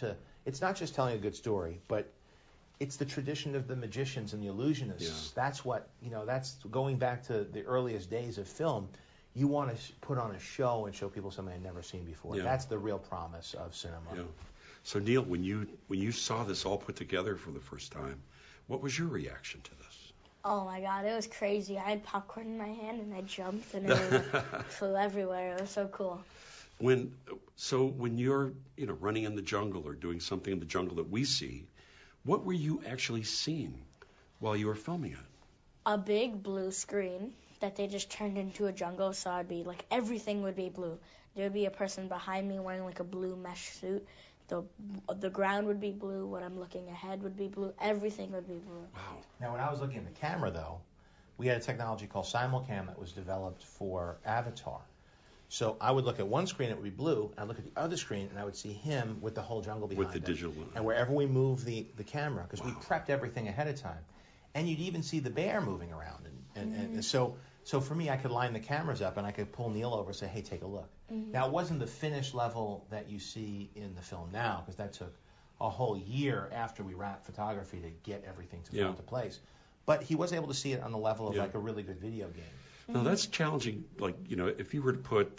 it's not just telling a good story, but it's the tradition of the magicians and the illusionists. Yeah. That's what, that's going back to the earliest days of film. You want to put on a show and show people something they've never seen before. Yeah. That's the real promise of cinema. Yeah. So Neil, when you saw this all put together for the first time, what was your reaction to this? Oh my God, it was crazy. I had popcorn in my hand and I jumped and it flew everywhere. It was so cool. When you're running in the jungle or doing something in the jungle that we see, what were you actually seeing while you were filming it? A big blue screen that they just turned into a jungle, so I'd be like, everything would be blue. There would be a person behind me wearing like a blue mesh suit. The ground would be blue. What I'm looking ahead would be blue. Everything would be blue. Wow. Now, when I was looking at the camera, though, we had a technology called Simulcam that was developed for Avatar. So I would look at one screen, it would be blue, and I'd look at the other screen, and I would see him with the whole jungle behind him. With the digital one. And wherever we move the camera, because we prepped everything ahead of time. And you'd even see the bear moving around. And so for me, I could line the cameras up, and I could pull Neil over and say, hey, take a look. Mm-hmm. Now, it wasn't the finished level that you see in the film now, because that took a whole year after we wrapped photography to get everything to fall into place. But he was able to see it on the level of like a really good video game. Now that's challenging. Like if you were to put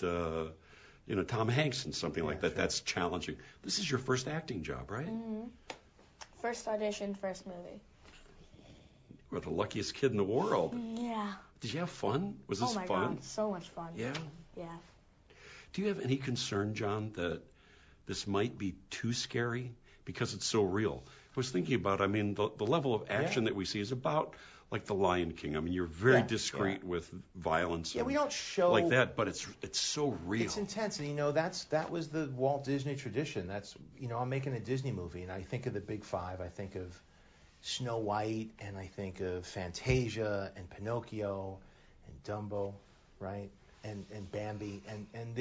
Tom Hanks in something like that, that's challenging. This is your first acting job, right? Mm-hmm. First audition, first movie. You were the luckiest kid in the world. Yeah. Did you have fun? Was this fun? Oh my God, so much fun. Yeah. Yeah. Do you have any concern, John, that this might be too scary because it's so real? I was thinking about, the level of action that we see is about like The Lion King. You're very discreet with violence. Yeah, we don't show like that, but it's so real. It's intense, and that was the Walt Disney tradition. That's I'm making a Disney movie, and I think of the Big Five. I think of Snow White, and I think of Fantasia, and Pinocchio, and Dumbo, right, and Bambi, and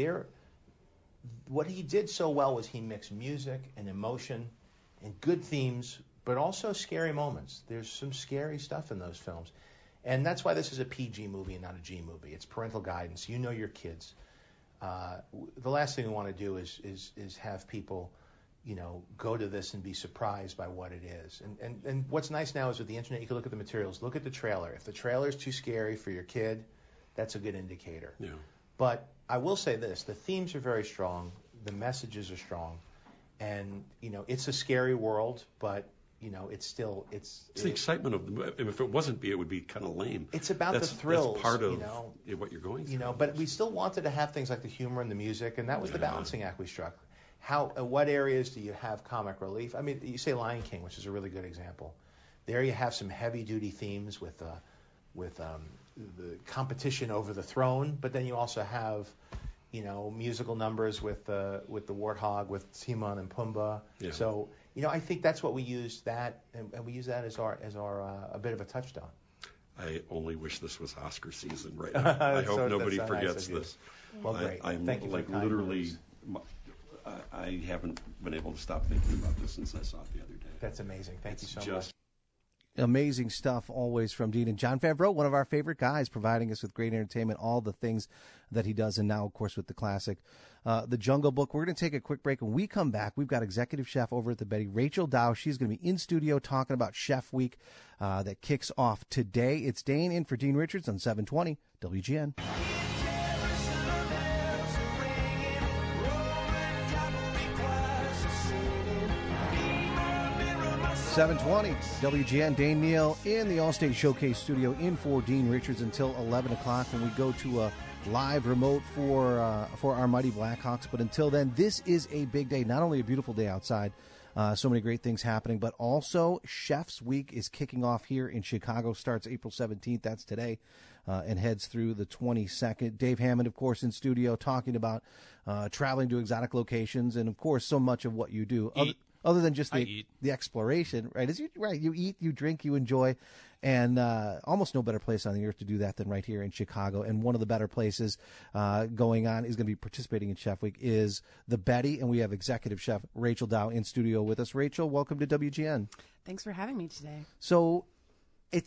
what he did so well was he mixed music and emotion and good themes, but also scary moments. There's some scary stuff in those films. And that's why this is a PG movie and not a G movie. It's parental guidance. You know your kids. The last thing we want to do is have people, go to this and be surprised by what it is. And what's nice now is with the internet, you can look at the materials. Look at the trailer. If the trailer is too scary for your kid, that's a good indicator. Yeah. But I will say this. The themes are very strong. The messages are strong. And, it's a scary world, but, it's still... It's the excitement of the... If it wasn't it would be kind of lame. It's about the thrills. That's part of what you're going through. But we still wanted to have things like the humor and the music, and that was the balancing act we struck. What areas do you have comic relief? You say Lion King, which is a really good example. There you have some heavy-duty themes with the competition over the throne, but then you also have... musical numbers with the warthog, with Timon and Pumbaa. Yeah. So, I think that's what we use and we use that as our a bit of a touchstone. I only wish this was Oscar season right now. I hope nobody forgets this. Well, great. I'm Thank you for literally. I haven't been able to stop thinking about this since I saw it the other day. That's amazing. Thank you so much. Amazing stuff always from Dean and Jon Favreau, one of our favorite guys, providing us with great entertainment, all the things that he does, and now, of course, with the classic The Jungle Book. We're going to take a quick break. When we come back, we've got executive chef over at the Betty, Rachel Dow. She's going to be in studio talking about Chef Week that kicks off today. It's Dane in for Dean Richards on 720 WGN. 720 WGN. Dane Neal in the Allstate Showcase studio in for Dean Richards until 11 o'clock when we go to a live remote for our mighty Blackhawks. But until then, this is a big day. Not only a beautiful day outside, so many great things happening, but also Chef's Week is kicking off here in Chicago. Starts April 17th. That's today. And heads through the 22nd. Dave Hammond, of course, in studio talking about traveling to exotic locations and, of course, so much of what you do. Other than just the exploration, right? You eat, you drink, you enjoy, and almost no better place on the earth to do that than right here in Chicago. And one of the better places going on is going to be participating in Chef Week is the Betty, and we have executive chef Rachel Dow in studio with us. Rachel, welcome to WGN. Thanks for having me today. So it's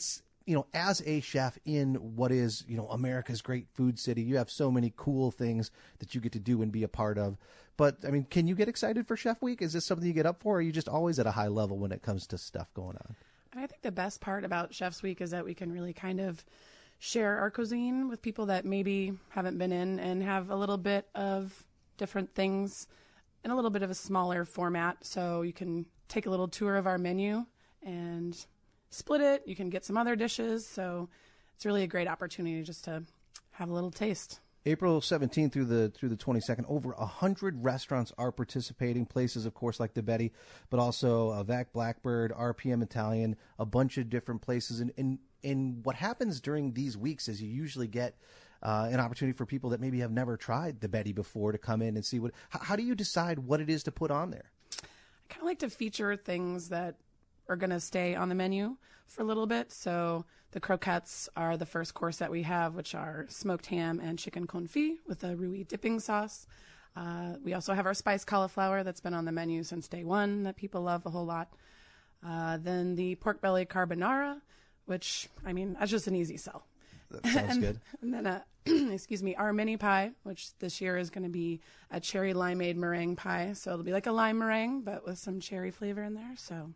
as a chef in what is, America's great food city, you have so many cool things that you get to do and be a part of. But, I mean, can you get excited for Chef Week? Is this something you get up for, or are you just always at a high level when it comes to stuff going on? I think the best part about Chef's Week is that we can really kind of share our cuisine with people that maybe haven't been in and have a little bit of different things in a little bit of a smaller format. So you can take a little tour of our menu and split it. You can get some other dishes. So it's really a great opportunity just to have a little taste. April 17th through the 22nd, over 100 restaurants are participating. Places, of course, like the Betty, but also Vac Blackbird, RPM Italian, a bunch of different places. And what happens during these weeks is you usually get an opportunity for people that maybe have never tried the Betty before to come in and see how do you decide what it is to put on there? I kind of like to feature things that are going to stay on the menu for a little bit. So the croquettes are the first course that we have, which are smoked ham and chicken confit with a roux dipping sauce. We also have our spiced cauliflower that's been on the menu since day one that people love a whole lot. Then the pork belly carbonara, which, I mean, that's just an easy sell. That sounds good. And then, our mini pie, which this year is going to be a cherry limeade meringue pie. So it'll be like a lime meringue, but with some cherry flavor in there. So,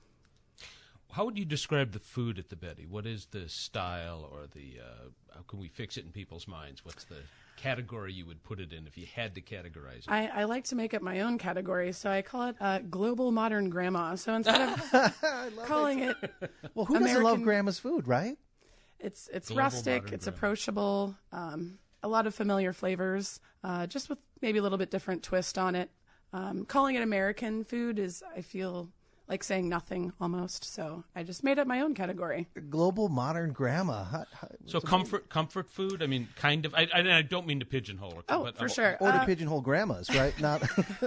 how would you describe the food at the Betty? What is the style, or how can we fix it in people's minds? What's the category you would put it in if you had to categorize it? I like to make up my own category, so I call it Global Modern Grandma. So instead of calling it well, who doesn't love Grandma's food, right? It's rustic, it's approachable, a lot of familiar flavors, just with maybe a little bit different twist on it. Calling it American food is, I feel, like saying nothing almost. So I just made up my own category. Global Modern Grandma. So comfort food. I mean, kind of. I don't mean to pigeonhole it. Oh, for sure. Or to pigeonhole grandmas, right? Not.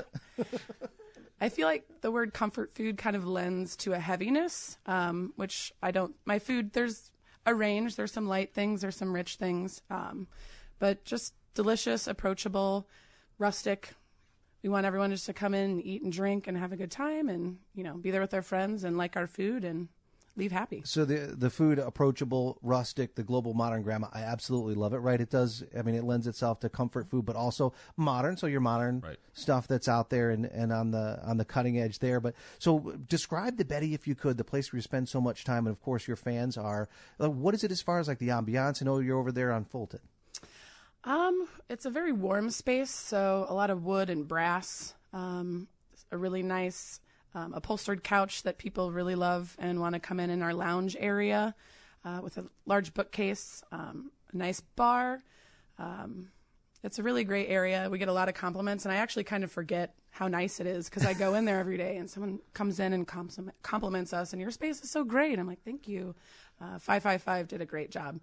I feel like the word comfort food kind of lends to a heaviness, which I don't. My food, there's a range. There's some light things. There's some rich things, but just delicious, approachable, rustic. We want everyone just to come in and eat and drink and have a good time and, be there with their friends and like our food and leave happy. So the food, approachable, rustic, the Global Modern Grandma, I absolutely love it, right? It does, I mean, it lends itself to comfort food, but also modern, so your modern stuff that's out there and on the cutting edge there. But so describe the Betty, if you could, the place where you spend so much time, and of course your fans are. What is it as far as like the ambiance? I know you're over there on Fulton. It's a very warm space, so a lot of wood and brass, a really nice upholstered couch that people really love and want to come in our lounge area with a large bookcase, a nice bar. It's a really great area. We get a lot of compliments, and I actually kind of forget how nice it is because I go in there every day and someone comes in and compliments us, and your space is so great. I'm like, thank you. 555 did a great job.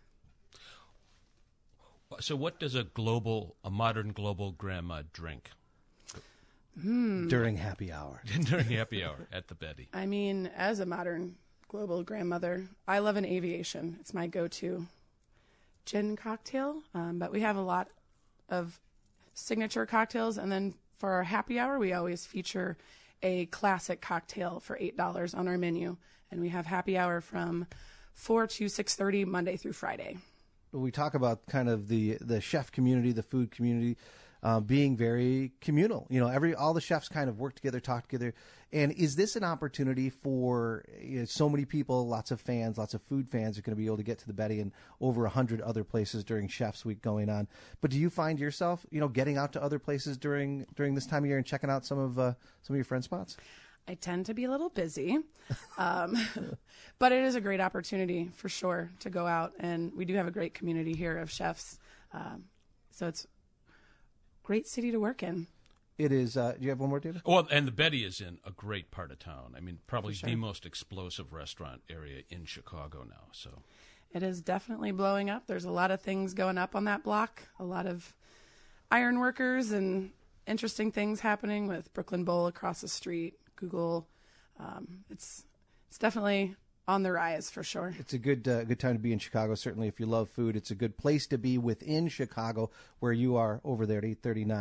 So what does a modern global grandma drink? During happy hour. During happy hour at the Betty. I mean, as a modern global grandmother, I love an aviation. It's my go-to gin cocktail, but we have a lot of signature cocktails. And then for our happy hour, we always feature a classic cocktail for $8 on our menu. And we have happy hour from 4 to 6:30 Monday through Friday. We talk about kind of the chef community, the food community, being very communal. All the chefs kind of work together, talk together. And is this an opportunity for so many people, lots of fans, lots of food fans are going to be able to get to the Betty and over 100 other places during Chef's Week going on? But do you find yourself, getting out to other places during this time of year and checking out some of your friend spots? I tend to be a little busy, but it is a great opportunity for sure to go out, and we do have a great community here of chefs, so it's a great city to work in. It is. Do you have one more, David? Well, and the Betty is in a great part of town. I mean, probably the most explosive restaurant area in Chicago now. So it is definitely blowing up. There's a lot of things going up on that block, a lot of iron workers and interesting things happening with Brooklyn Bowl across the street. Google, it's definitely on the rise for sure. It's a good time to be in Chicago. Certainly, if you love food, it's a good place to be within Chicago, where you are over there at 839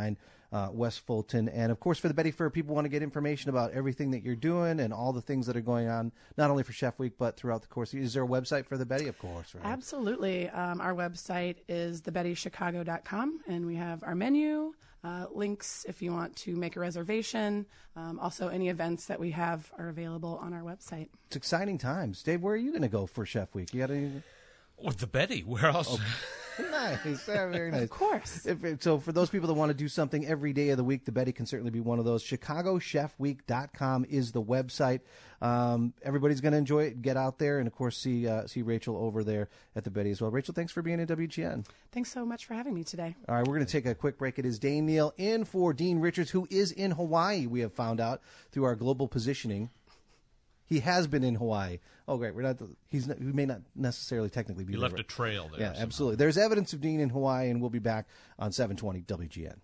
West Fulton. And, of course, for the Betty Fur, people want to get information about everything that you're doing and all the things that are going on, not only for Chef Week, but throughout the course. Is there a website for the Betty? Of course, right? Absolutely. Our website is thebettychicago.com, and we have our menu, links if you want to make a reservation. Also, any events that we have are available on our website. It's exciting times. Dave, where are you going to go for Chef Week? You got any... With the Betty. Where else? Okay. Nice. Very nice. Of course. So for those people that want to do something every day of the week, the Betty can certainly be one of those. ChicagoChefWeek.com is the website. Everybody's going to enjoy it. Get out there and, of course, see Rachel over there at the Betty as well. Rachel, thanks for being in WGN. Thanks so much for having me today. All right, we're going to take a quick break. It is Dane Neal in for Dean Richards, who is in Hawaii, we have found out through our global positioning. He has been in Hawaii. Oh, great. We may not necessarily technically be there. You left a trail there. Yeah, somehow. Absolutely. There's evidence of Dean in Hawaii, and we'll be back on 720 WGN.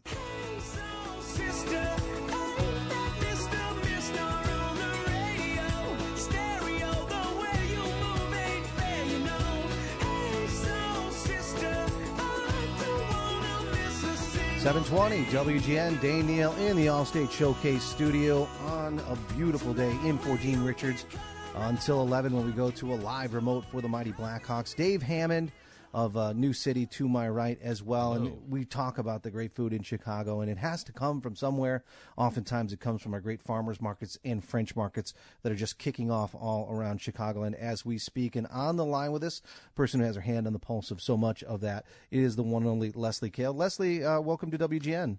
.720 WGN, Dane Neal in the Allstate Showcase studio on a beautiful day in for Dean Richards until 11 when we go to a live remote for the mighty Blackhawks. Dave Hammond of New City to my right as well. Hello. And we talk about the great food in Chicago, and it has to come from somewhere. Oftentimes it comes from our great farmers markets and French markets that are just kicking off all around Chicagoland as we speak. And on the line with us, a person who has her hand on the pulse of so much of that is the one and only Leslie Kale. Leslie, welcome to WGN.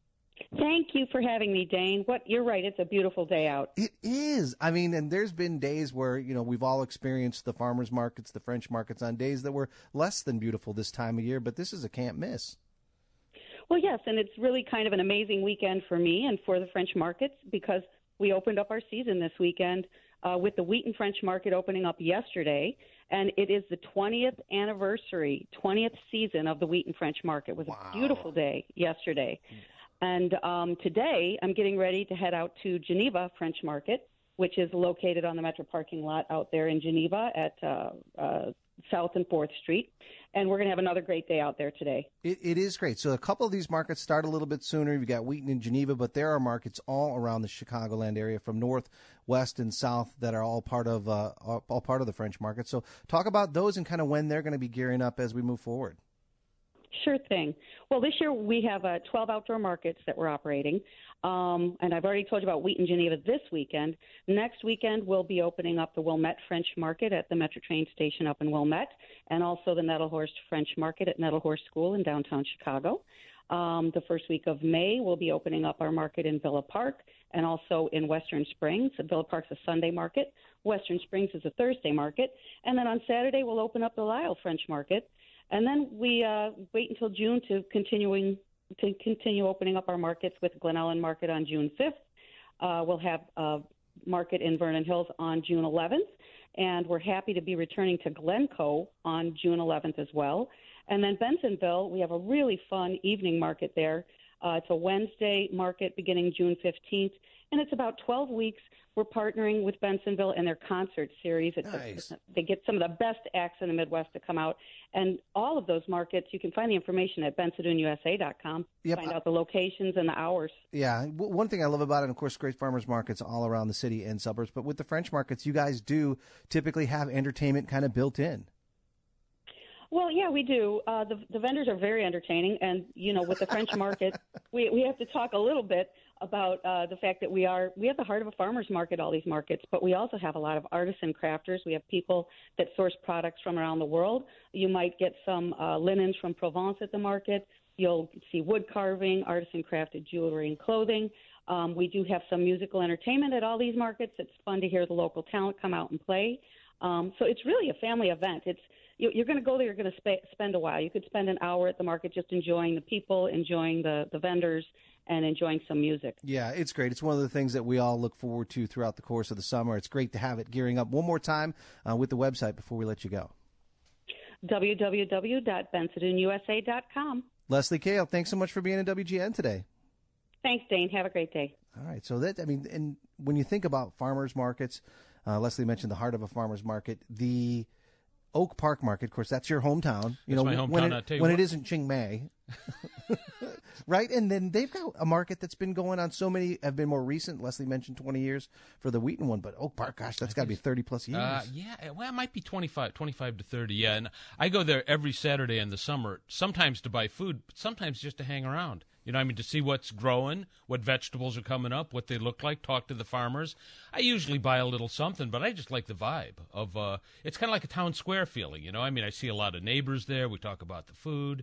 Thank you for having me, Dane. You're right. It's a beautiful day out. It is. I mean, and there's been days where, we've all experienced the farmers markets, the French markets on days that were less than beautiful this time of year, but this is a can't miss. Well, yes, and it's really kind of an amazing weekend for me and for the French markets because we opened up our season this weekend with the Wheaton French Market opening up yesterday, and it is the 20th anniversary, 20th season of the Wheaton French Market. It was a beautiful day yesterday. And today I'm getting ready to head out to Geneva French Market, which is located on the Metro parking lot out there in Geneva at South and 4th Street. And we're going to have another great day out there today. It is great. So a couple of these markets start a little bit sooner. You've got Wheaton and Geneva, but there are markets all around the Chicagoland area from north, west, and south that are all part of the French market. So talk about those and kind of when they're going to be gearing up as we move forward. Sure thing. Well, this year we have 12 outdoor markets that we're operating, and I've already told you about Wheaton, Geneva this weekend. Next weekend we'll be opening up the Wilmette French Market at the Metro train station up in Wilmette, and also the Nettlehorst French Market at Nettlehorst School in downtown Chicago. The first week of May we'll be opening up our market in Villa Park and also in Western Springs. Villa Park's a Sunday market. Western Springs is a Thursday market. And then on Saturday we'll open up the Lisle French Market. And then we wait until June to continue opening up our markets with Glen Ellen Market on June 5th. We'll have a market in Vernon Hills on June 11th, and we're happy to be returning to Glencoe on June 11th as well. And then Bensonville, we have a really fun evening market there. It's a Wednesday market beginning June 15th, and it's about 12 weeks. We're partnering with Bensonville and their concert series. Nice. They get some of the best acts in the Midwest to come out. And all of those markets, you can find the information at bensadoonUSA.com. Yep. Find out the locations and the hours. Yeah. One thing I love about it, and of course, great farmers markets all around the city and suburbs. But with the French markets, you guys do typically have entertainment kind of built in. Well, yeah, we do. The vendors are very entertaining. And, with the French market, we have to talk a little bit about the fact that we have the heart of a farmer's market, all these markets, but we also have a lot of artisan crafters. We have people that source products from around the world. You might get some linens from Provence at the market. You'll see wood carving, artisan crafted jewelry and clothing. We do have some musical entertainment at all these markets. It's fun to hear the local talent come out and play. So it's really a family event. You're going to go there, you're going to spend a while. You could spend an hour at the market just enjoying the people, enjoying the vendors, and enjoying some music. Yeah, it's great. It's one of the things that we all look forward to throughout the course of the summer. It's great to have it gearing up. One more time with the website before we let you go. www.bensadoonusa.com. Leslie Kale, thanks so much for being in WGN today. Thanks, Dane. Have a great day. All right. So and when you think about farmers markets, Leslie mentioned the heart of a farmers market, the Oak Park Market, of course, that's your hometown. My hometown. When it isn't Chiang Mai. Right? And then they've got a market that's been going on, so many have been more recent. Leslie mentioned 20 years for the Wheaton one, but Oak Park, gosh, that's got to be 30-plus years. Yeah, well, it might be 25 to 30, yeah. And I go there every Saturday in the summer, sometimes to buy food, but sometimes just to hang around. You know, I mean, to see what's growing, what vegetables are coming up, what they look like, talk to the farmers. I usually buy a little something, but I just like the vibe of it's kind of like a town square feeling, you know. I mean, I see a lot of neighbors there. We talk about the food.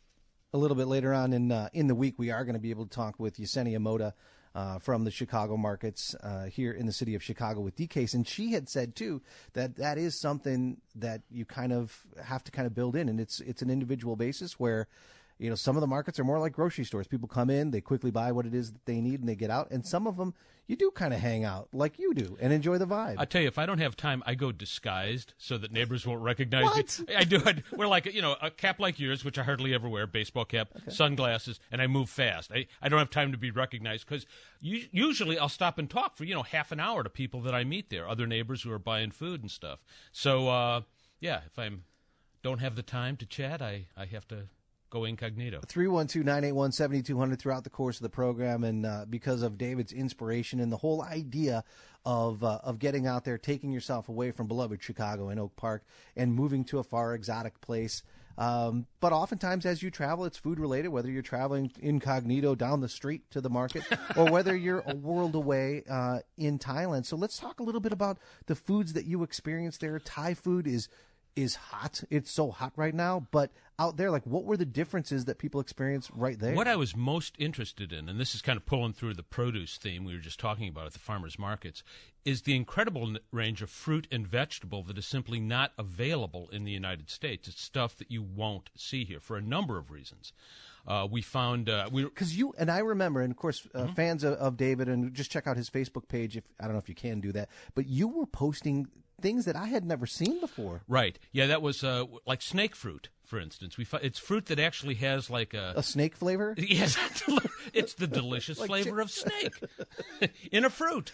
A little bit later on in the week, we are going to be able to talk with Yesenia Moda from the Chicago markets here in the city of Chicago with DCase. And she had said, too, that is something that you kind of have to kind of build in. And it's an individual basis where, you know, some of the markets are more like grocery stores. People come in, they quickly buy what it is that they need, and they get out. And some of them, you do kind of hang out like you do and enjoy the vibe. I tell you, if I don't have time, I go disguised so that neighbors won't recognize me. I do. Wear like, you know, a cap like yours, which I hardly ever wear, baseball cap, sunglasses, and I move fast. I don't have time to be recognized because usually I'll stop and talk for, you know, half an hour to people that I meet there, other neighbors who are buying food and stuff. So, yeah, if I don't have the time to chat, I have to go incognito. 312-981-7200 throughout the course of the program, and because of David's inspiration and the whole idea of getting out there, taking yourself away from beloved Chicago and Oak Park and moving to a far exotic place. But oftentimes as you travel, it's food related, whether you're traveling incognito down the street to the market or whether you're a world away in Thailand. So let's talk a little bit about the foods that you experience there. Thai food is hot. It's so hot right now. But out there, like, what were the differences that people experience right there? What I was most interested in, and this is kind of pulling through the produce theme we were just talking about at the farmers markets, is the incredible range of fruit and vegetable that is simply not available in the United States. It's stuff that you won't see here for a number of reasons. We found because you and I remember, and of course, fans of David, and just check out his Facebook page. If I don't know if you can do that, but you were posting things that I had never seen before. Right. Yeah, that was like snake fruit, for instance. It's fruit that actually has like a snake flavor? Yes. It's the delicious Like flavor of snake in a fruit.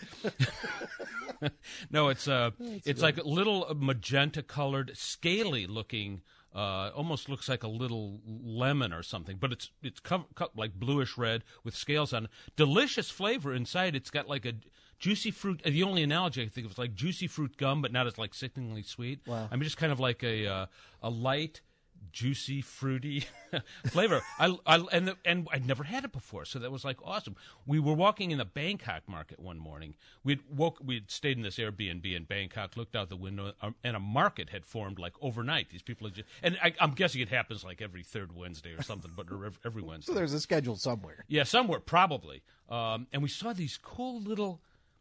No, it's like a little magenta-colored, scaly-looking, almost looks like a little lemon or something, but it's like bluish red with scales on it. Delicious flavor inside. It's got like a juicy fruit. The only analogy I think of is like juicy fruit gum, but not as like sickeningly sweet. Wow. I mean, just kind of like a light, juicy, fruity flavor. And I'd never had it before, so that was like awesome. We were walking in the Bangkok market one morning. We'd stayed in this Airbnb in Bangkok, looked out the window, and a market had formed like overnight. These people had I'm guessing it happens like every third Wednesday or something, but every Wednesday. So there's a schedule somewhere. Yeah, somewhere probably. And we saw these cool little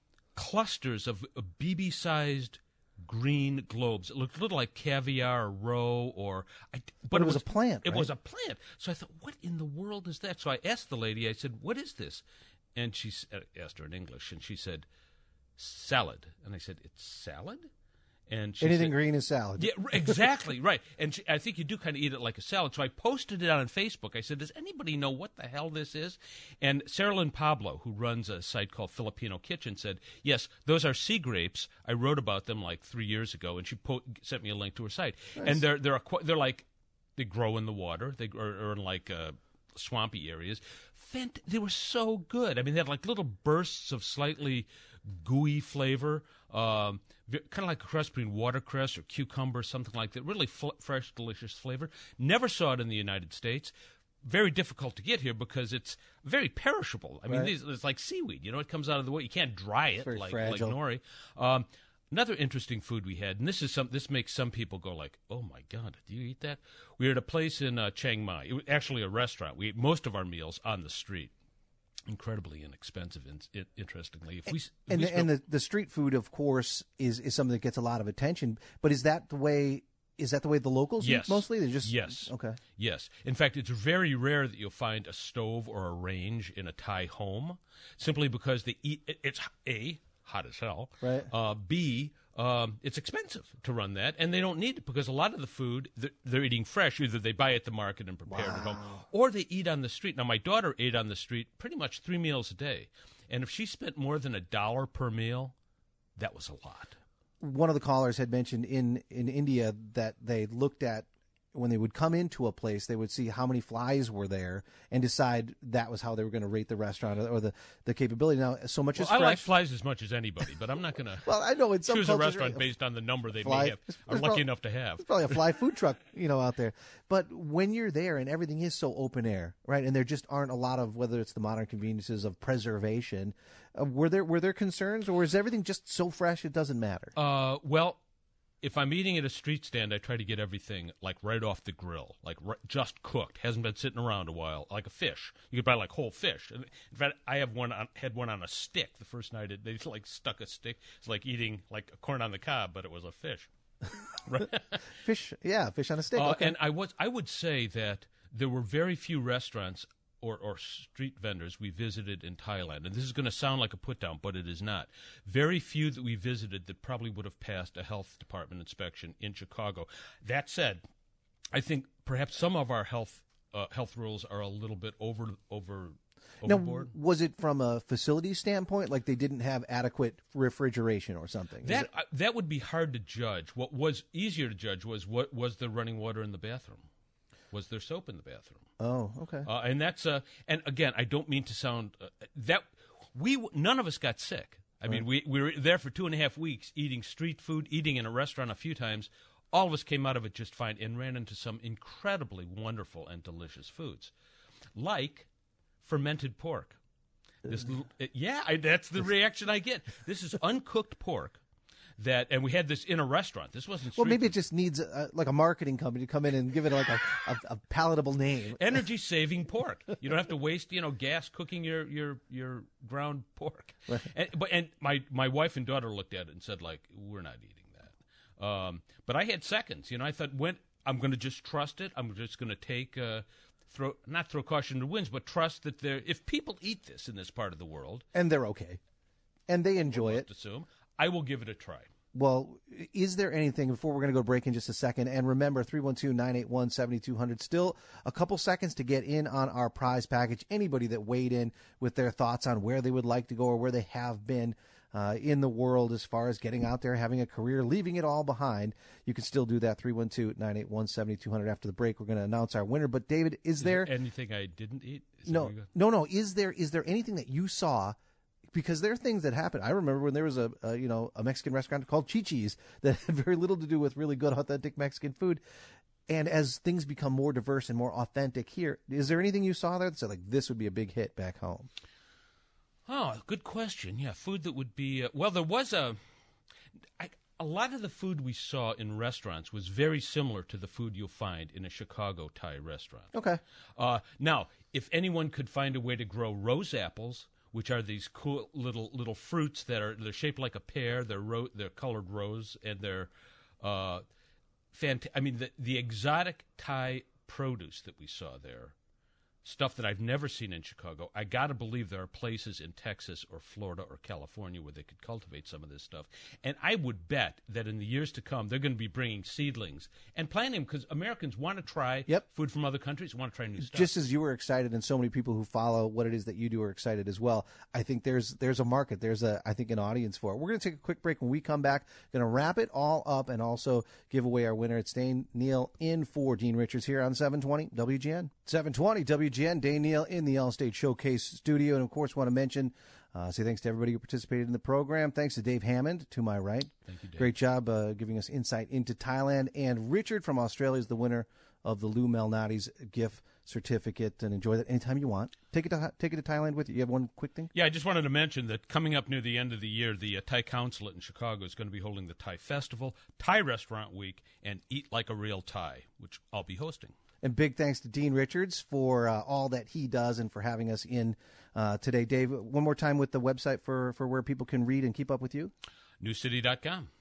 clusters of BB-sized green globes. It looked a little like caviar or roe, but it was a plant. It right? was a plant. So I thought, what in the world is that? So I asked the lady. I said, "What is this?" And she asked her in English, and she said, "Salad." And I said, "It's salad?" And she anything said, green is salad. Yeah, exactly, right. And I think you do kind of eat it like a salad. So I posted it on Facebook. I said, does anybody know what the hell this is? And Sarah Lynn Pablo, who runs a site called Filipino Kitchen, said, yes, those are sea grapes. I wrote about them like 3 years ago, and she sent me a link to her site. Nice. And they're like, they grow in the water. They are in like swampy areas. They were so good. I mean, they had like little bursts of slightly gooey flavor, kind of like a cross between watercress or cucumber, something like that. Really fresh, delicious flavor. Never saw it in the United States. Very difficult to get here because it's very perishable. I mean, it's like seaweed. You know, it comes out of the water. You can't dry it like nori. Another interesting food we had, and this makes some people go like, "Oh my God, do you eat that?" We were at a place in Chiang Mai. It was actually a restaurant. We ate most of our meals on the street. Incredibly inexpensive, interestingly. The street food, of course, is something that gets a lot of attention. But is that the way the locals eat mostly? They're just yes. Okay. Yes. In fact, it's very rare that you'll find a stove or a range in a Thai home, simply because they eat. It's A, hot as hell. Right. B, it's expensive to run that, and they don't need it because a lot of the food they're eating fresh. Either they buy at the market and prepare it at home, or they eat on the street. Now, my daughter ate on the street pretty much 3 meals a day, and if she spent more than $1 per meal, that was a lot. One of the callers had mentioned in India that they looked at when they would come into a place, they would see how many flies were there and decide that was how they were going to rate the restaurant or the capability. Now, so much as I like flies as much as anybody, but I'm not going to well, I know in some choose a cultures, restaurant based on the number they fly, may have, are lucky enough to have. There's probably a fly food truck, out there. But when you're there and everything is so open air, right, and there just aren't a lot of, whether it's the modern conveniences of preservation, were there concerns, or is everything just so fresh it doesn't matter? Well, if I'm eating at a street stand, I try to get everything like right off the grill, like just cooked, hasn't been sitting around a while, like a fish. You could buy like whole fish. In fact, I had one on a stick the first night. They like stuck a stick. It's like eating like a corn on the cob, but it was a fish. Right? Fish on a stick. Okay. And I would say that there were very few restaurants or street vendors we visited in Thailand, and this is going to sound like a put-down, but it is not. Very few that we visited that probably would have passed a health department inspection in Chicago. That said, I think perhaps some of our health rules are a little bit overboard. Now, was it from a facility standpoint, like they didn't have adequate refrigeration or something? That would be hard to judge. What was easier to judge was what was the running water in the bathroom. Was there soap in the bathroom? Oh, okay. And that's and again, I don't mean to sound none of us got sick. I mean, we were there for 2.5 weeks eating street food, eating in a restaurant a few times. All of us came out of it just fine and ran into some incredibly wonderful and delicious foods, like fermented pork. That's the reaction I get. This is uncooked pork. And we had this in a restaurant. This wasn't. Well, maybe it just needs like a marketing company to come in and give it like a palatable name. Energy saving pork. You don't have to waste gas cooking your ground pork. Right. And my wife and daughter looked at it and said, like, we're not eating that. But I had seconds. I thought, I'm going to just trust it. I'm just going to take not throw caution to the winds, but trust that if people eat this in this part of the world, and they're okay, and they enjoy it, assume I will give it a try. Well, is there anything, before we're going to go break in just a second, and remember, 312-981-7200, still a couple seconds to get in on our prize package. Anybody that weighed in with their thoughts on where they would like to go or where they have been in the world as far as getting out there, having a career, leaving it all behind, you can still do that, 312-981-7200. After the break, we're going to announce our winner. But, David, is there anything I didn't eat? No. Is there anything that you saw? Because there are things that happen. I remember when there was a Mexican restaurant called Chi-Chi's that had very little to do with really good, authentic Mexican food. And as things become more diverse and more authentic here, is there anything you saw there that said, like, this would be a big hit back home? Oh, good question. Yeah, food that would be there was a lot of the food we saw in restaurants was very similar to the food you'll find in a Chicago Thai restaurant. Okay. Now, if anyone could find a way to grow rose apples, which are these cool little fruits they're shaped like a pear. They're colored rose, and they're the exotic Thai produce that we saw there, stuff that I've never seen in Chicago. I got to believe there are places in Texas or Florida or California where they could cultivate some of this stuff. And I would bet that in the years to come, they're going to be bringing seedlings and planting them, because Americans want to try food from other countries, want to try new stuff. Just as you were excited, and so many people who follow what it is that you do are excited as well. I think there's a market. There's an audience for it. We're going to take a quick break. When we come back, going to wrap it all up and also give away our winner. It's Dane Neal in for Dean Richards here on 720 WGN. 720 WGN, Dane Neal in the Allstate Showcase studio. And, of course, want to mention, say thanks to everybody who participated in the program. Thanks to Dave Hammond, to my right. Thank you, Dave. Great job giving us insight into Thailand. And Richard from Australia is the winner of the Lou Malnati's gift certificate, and enjoy that anytime you want. Take it to Thailand with you. You have one quick thing? Yeah, I just wanted to mention that coming up near the end of the year, the Thai Consulate in Chicago is going to be holding the Thai Festival, Thai Restaurant Week, and Eat Like a Real Thai, which I'll be hosting. And big thanks to Dean Richards for all that he does and for having us in today. Dave, one more time with the website for where people can read and keep up with you. newcity.com.